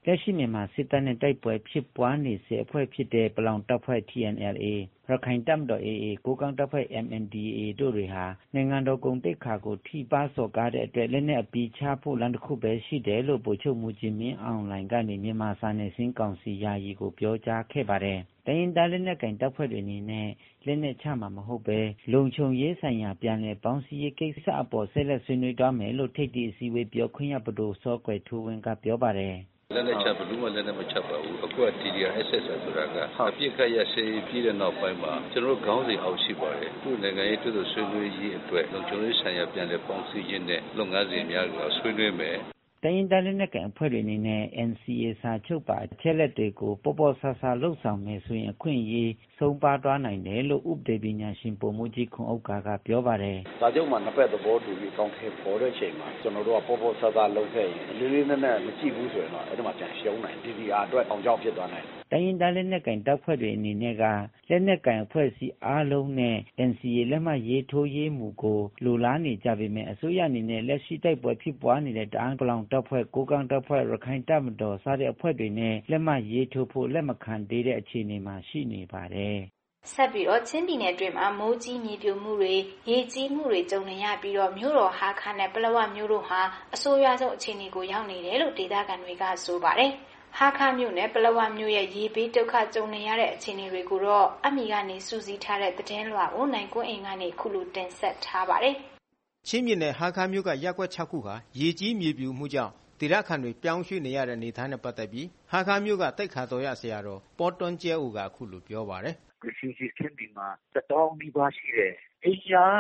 လက်ရှိမြန်မာစစ်တပ်နဲ့တိုက်ပွဲဖြစ်ပွားနေစေအဖွဲ့ဖြစ်တဲ့ပလောင်တပ်ဖွဲ့ TNLA ရခိုင်တပ်မတော် AA ကိုးကန့်တပ်ဖွဲ့ MNDAA တို့တွေဟာနိုင်ငံတော်ကုန်တိတ်ခါကိုထိပါစော်ကားတဲ့အတွက်လက်နက်အပီးချဖို့လမ်းတစ်ခုပဲရှိတယ်လို့ဗိုလ်ချုပ်မှုကြီးမင်းအောင်လှိုင်ကနေမြန်မာစာနယ်ဇင်းကောင်စီယာယီကိုပြောကြားခဲ့ပါတယ်။တိုင်းရင်းသားလက်နက်ကင်တပ်ဖွဲ့တွေအနေနဲ့လက်နက်ချမှာမဟုတ်ပဲလုံခြုံရေးဆိုင်ရာပြန်လည်ပေါင်းစည်းရေးကိစ္စအပေါ်ဆက်လက်ဆွေးနွေးသွားမယ်လို့ထိပ်သီးအစည်းအဝေးပြောခွင့်ရပဒိုစောကွယ်ထူးဝင်းကပြောပါတယ်။လက်နက်ချဘလို့မှလက်နက်မချပါဘူးအခုက TDR-SS ဆိုတာကအပြစ်ခတ်ရရှိပြီးတဲ့နောက်ပိုင်းမှာကျွန်တော်ခေါင်းစဉ်အောက်ရှိပါတယ်သူနိုင်ငံရေးတွေ့ဆွေးနွေးရေးအတွက်လုံခြုံရေးဆိုင်ရာပြန်လည်ပေါင်းစည်းရေးနဲ့လုပ်ငန်းစဉ်များကိုဆွေးနွေးမယ်တိုင်းရင်းသားလက်နက်ကိုင်အဖွဲ့တွေအနေနဲ့ NCA စာချုပ်ပါအချက်လက်တွေကိုပေါ်ပေါ်ဆဆလှုပ်ဆောင်မယ်ဆိုရင်အခွင့်အရေးဆုံးပါသွားနိုင်တယ်လို့ဥပဒေပညာရှင်ပုံမှုကြီးခွန်ဥက္ကာကပြောပါတယ်။စာချုပ်မှာနှစ်ဖက်သဘောတူပြီးကောင်းထဲပေါ်တဲ့အချိန်မှာကျွန်တော်တို့ကပေါ်ပေါ်ဆဆလှုပ်ခဲ့ရင်လေးလေးနက်နက်မကြည့်ဘူးဆိုရင်တော့အဲ့ဒါမှပြန်ရှုံးနိုင်။ DDR အတွက်အောင်ကြောက်ဖြစ်သွားနိုင်တိုင်းရင်းသားလက်နက်ကိုင်တပ်ဖွဲ့တွေအနေနဲ့ကလက်နက်ကိုင်အဖွဲ့အစည်းအားလုံးနဲ့ NCA လက်မှတ်ရေးထိုးရေးမူကိုလိုလားနေကြပေမဲ့အစိုးရအနေနဲ့လက်ရှိတိုက်ပွဲဖြစ်ပွားနေတဲ့တအာင်းပလောင်တပ်ဖွဲ့ကိုးကန့်တပ်ဖွဲ့ရခိုင်တပ်မတော်စတဲ့အဖွဲ့တွေနဲ့လက်မှတ်ရေးထိုးဖို့လက်မခံသေးတဲ့အခြေအနေမှာရှိနေပါတယ်ဆက်ပြီးတော့ချင်းပြည်နယ်အတွင်းမှာမိုးကြီးမြေပြိုမှုတွေရေကြီးမှုတွေကြုံနေရပြီးတော့မြို့တော်ဟာခါနဲ့ပလက်ဝမြို့တို့ဟာအဆိုးရွားဆုံးအခြေအနေကိုရောက်နေတယ်လို့ဒေသခံတွေကဆိုပါတယ်ဟာခါမြို့နယ်ပလက်ဝမြို့ရဲ့ရေဘေးဒုက္ခကြုံနေရတဲ့အခြေအနေတွေကိုတော့အမိကနေစူးစီးထားတဲ့သတင်းလွှာကိုနိုင်ကွန်းအိမ်ကနေခုလိုတင်ဆက်ထားပါတယ်ချင်းပြည်နယ်ဟာခါမြို့ကရပ်ကွက်6ခုဟာရေကြီးမြေပြိုမှုကြောင့်ဒေသခံတွေပြောင်းရွှေ့နေရတဲ့နေသားနဲ့ပတ်သက်ပြီးဟာခါမြို့ကတိတ်ခါတော်ရဆရာတော်ပေါ်တွန်ကျဲဦးကအခုလိုပြောပါတယ်ကစီစီချင်းဒီမှာ1000နီးပါးရှိတယ်အိမ်ယာ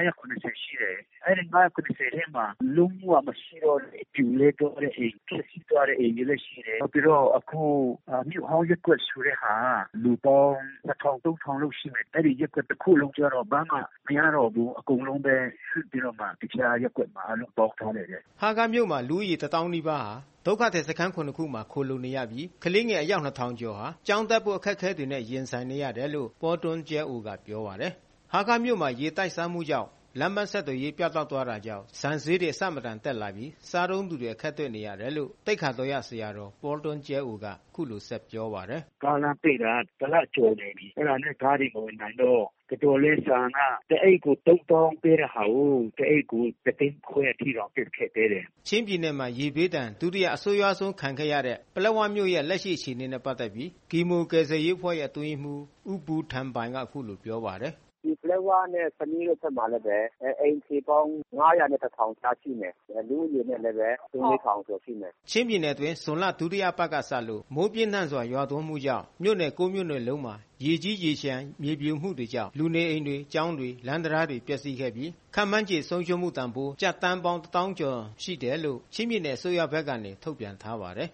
990ရှိတယ်အဲ့ဒီ990ထဲမှာလုံးဝမရှိတော့တဲ့ပြူလဲတော့တဲ့အိမ်ဖြစ်စီသွားတဲ့အိမ်တွေလည်းရှိတယ်ပြီးတော့အခုမြို့ဟောင်းရက်ကွက်ဆိုတဲ့ဟာလူပေါင်း2000-3000လောက်ရှိမယ်အဲ့ဒီရက်ကွက်တစ်ခုလုံးကျတော့ဘာမှမရတော့ဘူးအကုန်လုံးပဲရွှေ့ပြီးတော့မှတခြားရက်ကွက်မှာအလုံးပေါင်းထားတယ်ဟာခါမြို့မှာလူဦးရေ1000နီးပါးဟာဒုက္ခသည်စခန်း9ခုမှာခိုလုံနေရပြီးကလေးငယ်အယောက်2000ကျော်ဟာကျောင်းတက်ဖို့အခက်အခဲတွေနဲ့ရင်ဆိုင်နေရတယ်လို့ပေါ်တွန်ကျဲဦးကပြောပါတယ်ဟာခါမြို့မှာရေတိုက်စားမှုကြောင့်လမ်းမဆက်သွယ်ရေးပြတ်တောက်သွားတာကြောင့်ဇန်ဈေးတွေအဆမတန်တက်လာပြီးစားတုံးသူတွေအခက်တွေ့နေရတယ်လို့တိတ်ခါတော်ရဆရာတော်ပေါ်တွန်ကျဲဦးကခုလိုဆက်ပြောပါတယ်ကားလမ်းပိတ်တာတလကျော်နေပြီအဲ့ဒါနဲ့ကားတွေမဝင်နိုင်တော့တော်လေးဆန်ကတအိတ်ကို3000ပေးရဟာဦးတအိတ်ကို3ခွဲအထိတော့ပြစ်ခဲ့တယ်ချင်းပြည်နယ်မှာရေဘေးဒဏ်ဒုတိယအဆိုးရွားဆုံးခံခဲ့ရတဲ့ပလက်ဝမြို့ရဲ့လက်ရှိအခြေအနေနဲ့ပတ်သက်ပြီးဂီမိုကယ်ဆယ်ရေးအဖွဲ့ရဲ့အတွင်းမှူးဥပူထံပိုင်ကအခုလိုပြောပါတယ်ဒီပလက်ဝနဲ့စနီးတို့ဆက်မှာလည်းပဲအိမ်ခြေပေါင်း900နဲ့1000ချရှိမယ်လူဦးရေနဲ့လည်းပဲ3000ကျော်ရှိမယ်ချင်းပြည်နယ်တွင်ဇွန်လဒုတိယပတ်ကစလို့မိုးပြင်းထန်စွာရွာသွန်းမှုကြောင့်မြို့နယ်9မြို့နယ်လုံးမှာရေကြီးရေရှမ်းမြေပြိုမှုတွေကြောင့်လူနေအိမ်တွေကျောင်းတွေလမ်းတရားတွေပျက်စီးခဲ့ပြီးခန့်မှန်းခြေဆုံးရှုံးမှုတန်ဖိုးကျပ်တန်းပေါင်း1000ကျော်ရှိတယ်လို့ချင်းပြည်နယ်အစိုးရဘက်ကနေထုတ်ပြန်ထားပါတယ်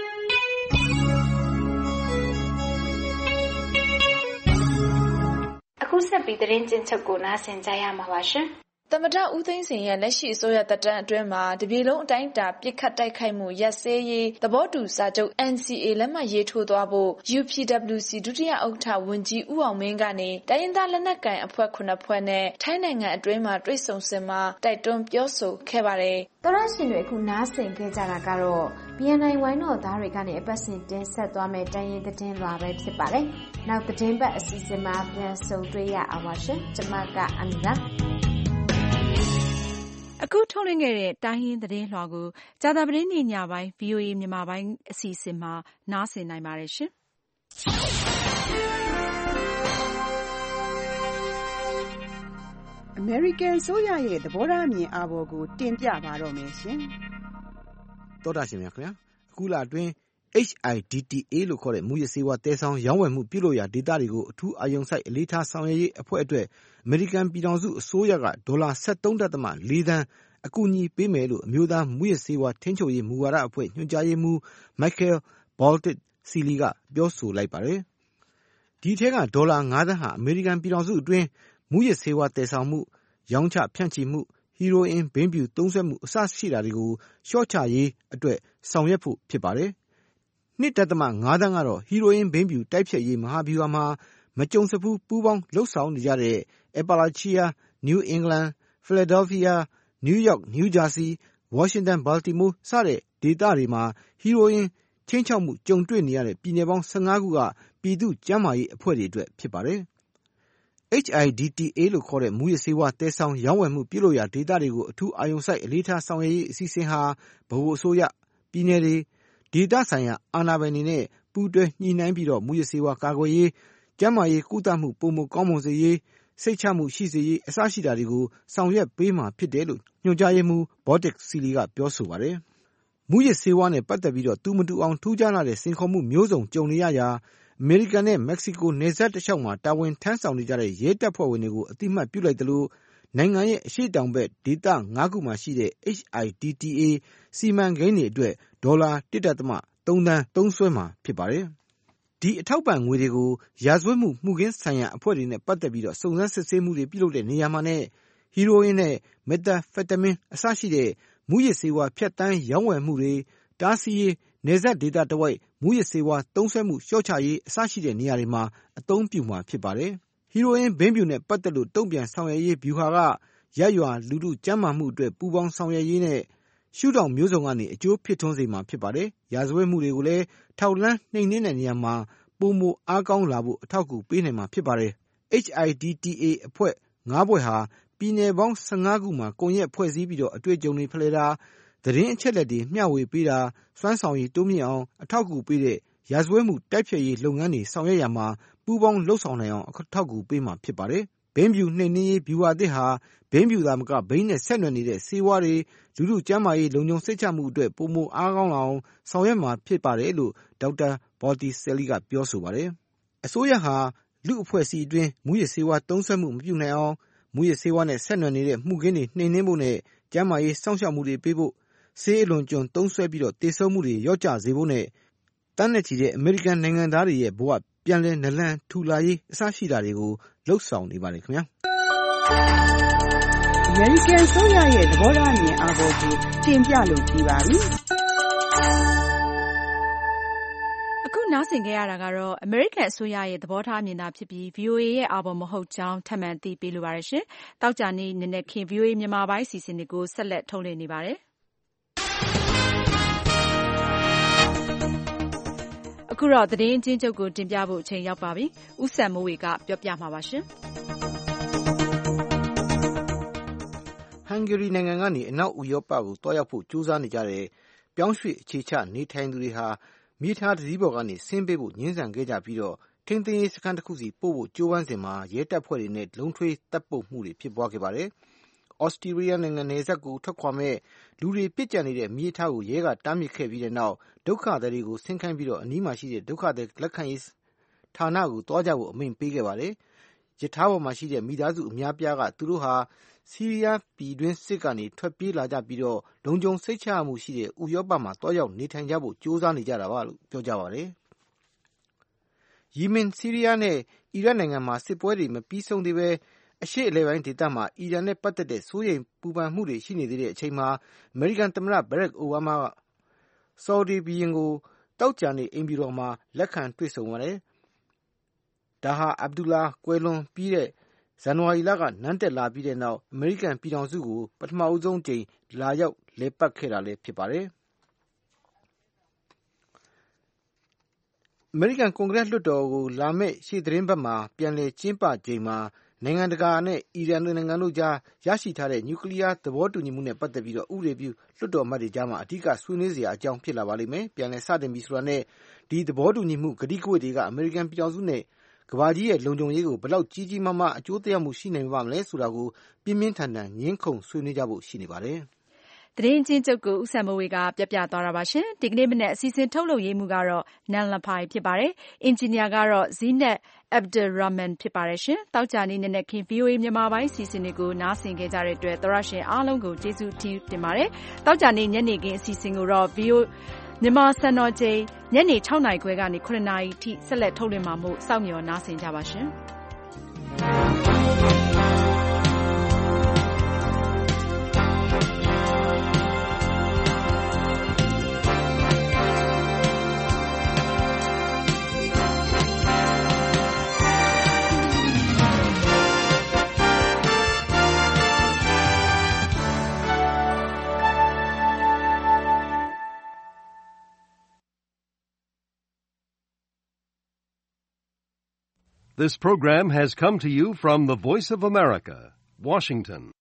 အခုဆက်ပြီးသတင်းကျဉ်းချုပ်ကိုနားဆင်ကြရမှာပါရှင်သမ္မတဦးသိန်းစိန်ရဲ့လက်ရှိအစိုးရသက်တမ်းအတွင်းမှာတပြည်လုံးအတိုင်းအတာပစ်ခတ်တိုက်ခိုက်မှုရပ်စဲရေးသဘောတူစာချုပ် NCA လက်မှတ်ရေးထိုးသွားဖို့ UPWC ဒုတိယဥက္ကဋ္ဌဝန်ကြီးဦးအောင်မင်းကနေတိုင်းရင်းသားလက်နက်ကိုင်အဖွဲ့9ဖွဲ့နဲ့ထိုင်းနိုင်ငံအတွင်းမှာတွေ့ဆုံစင်မှာတိုက်တွန်းပြောဆိုခဲ့ပါတယ်။သောရရှင်တွေအခုနားဆင်ခဲ့ကြတာကတော့ BNI ဝိုင်းတော်သားတွေကနေအပတ်စဉ်တင်ဆက်သွားမယ့်တိုင်းရင်းသတင်းလွှာပဲဖြစ်ပါတယ်။နောက်သတင်းပတ်အစီအစဉ်မှာပြန်ဆုံတွေ့ရအောင်ပါရှင်။ကျွန်မကအမီပါအခုထုတ်လွှင့်ခဲ့တဲ့တိုင်းရင်းသတင်းလွှာကိုကြာသပတေးနေ့ညပိုင်း VOA မြန်မာပိုင်းအစီအစဉ်မှာနားဆင်နိုင်ပါတယ်ရှင်။ American ဆိုရရဲ့သဘောထားအမြင်အာဘော်ကိုတင်ပြပါတော့မယ်ရှင်။သောတာရှင်များခင်ဗျာအခုလအတွင်း HIDTA လို့ခေါ်တဲ့မူရစေဝါတဲဆောင်ရောင်းဝယ်မှုပြုလုပ်ရာဒေသတွေကိုအထူးအာရုံစိုက်အလေးထားဆောင်ရွက်ရေးအဖွဲ့အတွက်အမေရိကန်ပြည်ထောင်စုအစိုးရကဒေါ်လာ 13.4 သန်းအကူအညီပေးမယ်လို့အမျိုးသားမူရစေဝါထိန်းချုပ်ရေးမူဝါဒအဖွဲ့ညွှန်ကြားရေးမှူး Michael Baltic Sealy ကပြောဆိုလိုက်ပါတယ်။ဒီထဲကဒေါ်လာ 5 သန်းဟာအမေရိကန်ပြည်ထောင်စုအတွင်းမူရစေဝါတည်ဆောင်မှုရောင်းချဖြန့်ချီမှုဟီရိုအင်ဘိန်းဖြူသုံးစွဲမှုအစရှိတာတွေကိုလျှော့ချရေးအတွက်ဆောင်ရွက်ဖို့ဖြစ်ပါတယ်။ 2.5 သန်းကတော့ဟီရိုအင်ဘိန်းဖြူတိုက်ဖျက်ရေးမဟာဗျူဟာမှာမကြုံစဖူးပူးပေါင်းလှုပ်ဆောင်နေကြတဲ့ Appalachia, New England, Philadelphia, New York, New Jersey, Washington, Baltimore စတဲ့ဒေသတွေမှာဟီရိုအင်ချင်းချောက်မှုကြုံတွေ့နေရတဲ့ပြည်နယ်ပေါင်း15ခုကပြည်သူ့ကျန်းမာရေးအဖွဲ့တွေအတွက်ဖြစ်ပါတယ်။ HIDTA လို့ခေါ်တဲ့မူရစေဝါတဲဆောင်ရောင်းဝယ်မှုပြုလုပ်ရာဒေသတွေကိုအထူးအာရုံစိုက်အလေးထားဆောင်ရွက်ရေးအစီအစဉ်ဟာဗဟိုအစိုးရပြည်နယ်တွေဒေသဆိုင်ရာအာဏာပိုင်တွေနဲ့ပူးတွဲညှိနှိုင်းပြီးတော့မူရစေဝါကာကွယ်ရေးကျန်းမာရေးကုသမှုပုံမကောင်းမွန်စေရေးစိတ်ချမှုရှိစေရေးအစရှိတာတွေကိုဆောင်ရွက်ပေးမှာဖြစ်တယ်လို့ညွှန်ကြားရေးမှူး Botic Sealy ကပြောဆိုပါတယ်။မူရစေဝါနဲ့ပတ်သက်ပြီးတော့သူမတူအောင်ထူးခြားလာတဲ့စိန်ခေါ်မှုမျိုးစုံကြုံနေရရာအမေရိကန်နဲ့မက္ကဆီကိုနယ်စပ်တစ်လျှောက်မှာတာဝန်ထမ်းဆောင်နေကြတဲ့ရဲတပ်ဖွဲ့ဝင်တွေကိုအတိအမှတ်ပြုလိုက်သလိုနိုင်ငံရဲ့အရှေ့တောင်ဘက်ဒေသ၅ခုမှာရှိတဲ့ HIDTA စီမံကိန်းတွေအတွက်ဒေါ်လာ 1.3 သန်းသုံးစွဲမှာဖြစ်ပါတယ်။ဒီအထောက်ပံ့ငွေတွေကိုရာဇဝတ်မှုမှုခင်းဆိုင်ရာအဖွဲ့တွေနဲ့ပတ်သက်ပြီးတော့စုံစမ်းစစ်ဆေးမှုတွေပြုလုပ်တဲ့နေရာမှာနဲ့ဟီရိုအင်းနဲ့မက်သာဖက်တမင်းအစရှိတဲ့မူရစေဝါဖြတ်တန်းရောင်းဝယ်မှုတွေတားဆီးရေးနယ်စပ်ဒေသတဝိုက်မူရစေဝါသုံးစွဲမှုလျှော့ချရေးအစရှိတဲ့နေရာတွေမှာအသုံးပြုမှာဖြစ်ပါတယ်။ဟီရိုအင်းဘိန်းဖြူနဲ့ပတ်သက်လို့တုံ့ပြန်ဆောင်ရွက်ရေးဗျူဟာကရပ်ရွာလူထုကျန်းမာမှုအတွက်ပူးပေါင်းဆောင်ရွက်ရေးနဲ့ရှုထောင့်မျိုးစုံကနေအကျိုးဖြစ်ထွန်းစေမှာဖြစ်ပါတယ်။ရာဇဝတ်မှုတွေကိုလည်းထောက်လှမ်းနှိမ်နင်းတဲ့နေရာမှာပိုမိုအားကောင်းလာဖို့အထောက်အကူပေးနိုင်မှာဖြစ်ပါတယ်။ HIDTA အဖွဲ့၅ဖွဲ့ဟာပြည်နယ်ပေါင်း15ခုမှာကွန်ရက်ဖွဲ့စည်းပြီးတော့အတွေ့အကြုံတွေဖလှယ်တာသတင်းအချက်အလက်တွေမျှဝေပေးတာစွမ်းဆောင်ရည်တိုးမြင့်အောင်အထောက်အကူပေးတဲ့ရာဇဝတ်မှုတိုက်ဖျက်ရေးလုပ်ငန်းတွေဆောင်ရွက်ရမှာပူးပေါင်းလှုပ်ဆောင်နိုင်အောင်အထောက်အကူပေးမှာဖြစ်ပါတယ်။ဘိန်းဖြူနှိမ်နင်းရေးဗျူဟာသစ်ဟာဘိန်းဖြူသာမကဘိန်းနဲ့ဆက်နွယ်နေတဲ့ဆေးဝါးတွေလူထုကျန်းမာရေးလုံခြုံစိတ်ချမှုအတွက်ပိုမိုအားကောင်းအောင်ဆောင်ရွက်မှာဖြစ်ပါတယ်လို့ဒေါက်တာ Botticelli ကပြောဆိုပါတယ်။အစိုးရဟာလူအဖွဲ့အစည်းအတွင်းမူရစေဝါသုံးစွဲမှုမပြုနိုင်အောင်မူရစေဝါနဲ့ဆက်နွယ်နေတဲ့မှုခင်းတွေနှိမ်နင်းဖို့နဲ့ကျန်းမာရေးစောင့်ရှောက်မှုတွေပေးဖို့ဆေးအလွန်ကျွံသုံးစွဲပြီးတော့သေဆုံးမှုတွေလျော့ကျစေဖို့နဲ့တန်းနဲ့ချီတဲ့အမေရိကန်နိုင်ငံသားတွေရဲ့ဘဝပြန်လည်နလန်ထူလာရေးအစရှိတာတွေကိုလှုပ်ဆောင်နေပါတယ်ခင်ဗျာအမေရိကန်ဆိုရရဲ့သဘောထားအမြင်အာဘော်ကိုတင်ပြလို့ပြီးပါပြီအခုနားဆင်ခဲ့ရတာကတော့အမေရိကန်အစိုးရရဲ့သဘောထားအမြင်သာဖြစ်ပြီး VOA ရဲ့အာဘော်မဟုတ်ကြောင်းထပ်မံသိပေးလိုပါတယ်ရှင်။တောက်ကြနေနက်နက်ခင်း VOA မြန်မာပိုင်းအစီအစဉ်တွေကိုဆက်လက်ထုတ်လွှင့်နေပါတယ်။အခုတော့သတင်းအချင်းချုပ်ကိုတင်ပြဖို့အချိန်ရောက်ပါပြီ။ဦးစံမိုးဝေကပြောပြမှာပါရှင်။ဟန်ဂေရီနိုင်ငံကနေအနောက်ဥရောပကိုတွားရောက်ဖို့ကြိုးစားနေကြတဲ့ပြောင်းရွှေ့အခြေချနေထိုင်သူတွေဟာမြေထားတစည်းပေါ်ကနေဆင်းပေးဖို့ငြင်းဆန်ခဲ့ကြပြီးတော့ထိန်းသိမ်းရေးစခန်းတစ်ခုစီပို့ဖို့ကြိုးပမ်းစဉ်မှာရဲတပ်ဖွဲ့တွေနဲ့လုံးထွေးတပ်ပုတ်မှုတွေဖြစ်ပွားခဲ့ပါတယ်။ဩစတြီးယားနိုင်ငံနယ်စပ်ကိုထွက်ခွာမဲ့လူတွေပြစ်ကျန်နေတဲ့မြေထားကိုရဲကတားမြစ်ခဲ့ပြီးတဲ့နောက်ဒုက္ခသည်တွေကိုဆင်းခိုင်းပြီးတော့အနီးမှာရှိတဲ့ဒုက္ခသည်လက်ခံရေးဌာနကိုတွားကြဖို့အမိန့်ပေးခဲ့ပါတယ်။ရထားပေါ်မှာရှိတဲ့မိသားစုအများပြားကသူတို့ဟာဆီးရီးယားပြည်တွင်းစစ်ကနေထွက်ပြေးလာကြပြီးတော့လုံခြုံစိတ်ချမှုရှိတဲ့ဥရောပမှာတွားရောက်နေထိုင်ကြဖို့ကြိုးစားနေကြတာပါလို့ပြောကြပါတယ်။ယီမင်ဆီးရီးယားနဲ့အီရတ်နိုင်ငံမှာစစ်ပွဲတွေမပြီးဆုံးသေးပဲအရှေ့အလယ်ပိုင်းဒေသမှာအီရန်နဲ့ပတ်သက်တဲ့စိုးရိမ်ပူပန်မှုတွေရှိနေသေးတဲ့အချိန်မှာအမေရိကန်သမ္မတဘရက်အိုဘားမားကဆော်ဒီဘီရင်ကိုတောက်ကြနေအိမ်ပြည်တော်မှာလက်ခံတွေ့ဆုံပါတယ်။ဒါဟာအဗ်ဒူလာကွယ်လွန်ပြီးတဲ့ဇန်နဝါရီလကနန်းတက်လာပြီးတဲ့နောက်အမေရိကန်ပြည်ထောင်စုကိုပထမဦးဆုံးကြိမ်လာရောက်လည်ပတ်ခဲ့တာလည်းဖြစ်ပါတယ်။အမေရိကန်ကွန်ဂရက်လွှတ်တော်ကိုလာမယ့်ရှေ့သတင်းပတ်မှာပြန်လည်ကျင်းပချိန်မှာနိုင်ငံတကာနဲ့အီရန်နိုင်ငံတို့ကြားရရှိထားတဲ့နျူကလ িয়ার သဘောတူညီမှုနဲ့ပတ်သက်ပြီးတော့ဥပဒေပြုလွှတ်တော်အမတ်တွေကြားမှာအဓိကဆွေးနွေးစရာအကြောင်းဖြစ်လာပါလိမ့်မယ်။ပြန်လည်စတင်ပြီဆိုတာနဲ့ဒီသဘောတူညီမှုကတိကဝတ်တွေကအမေရိကန်ပြည်ထောင်စုနဲ့ကမ္ဘာကြီးရဲ့လုံခြုံရေးကိုဘယ်လောက်ကြီးကြီးမားမားအကျိုးသက်ရောက်မှုရှိနိုင်ပါမလဲဆိုတာကိုပြင်းပြင်းထန်ထန်ငြင်းခုန်ဆွေးနွေးကြဖို့ရှိနေပါတယ်။သတင်းချင်းချုပ်ကိုဦးစံမိုးဝေကပြပြသွားတာပါရှင်။ဒီကနေ့မနေ့အစီအစဉ်ထုတ်လုပ်ရေးမှုကတော့နန်လဖိုင်ဖြစ်ပါတယ်။အင်ဂျင်နီယာကတော့ဇီနက်အဗ်ဒယ်ရာမန်ဖြစ်ပါတယ်ရှင်။တောက်ကြနေနက်နက်ခင်း VOA မြန်မာပိုင်းအစီအစဉ်တွေကိုနားဆင်ခဲ့ကြတဲ့အတွက်သောရရှင်အားလုံးကိုကျေးဇူးတင်ပါတယ်။တောက်ကြနေညနေခင်းအစီအစဉ်ကိုတော့ VOA မြန်မာစံတော်ချိန်ညနေ 6 နာရီခွဲကနေ9 နာရီထိဆက်လက်ထုတ်လွှင့်မှာမို့စောင့်မျှော်နားဆင်ကြပါရှင်။ This program has come to you from the Voice of America, Washington.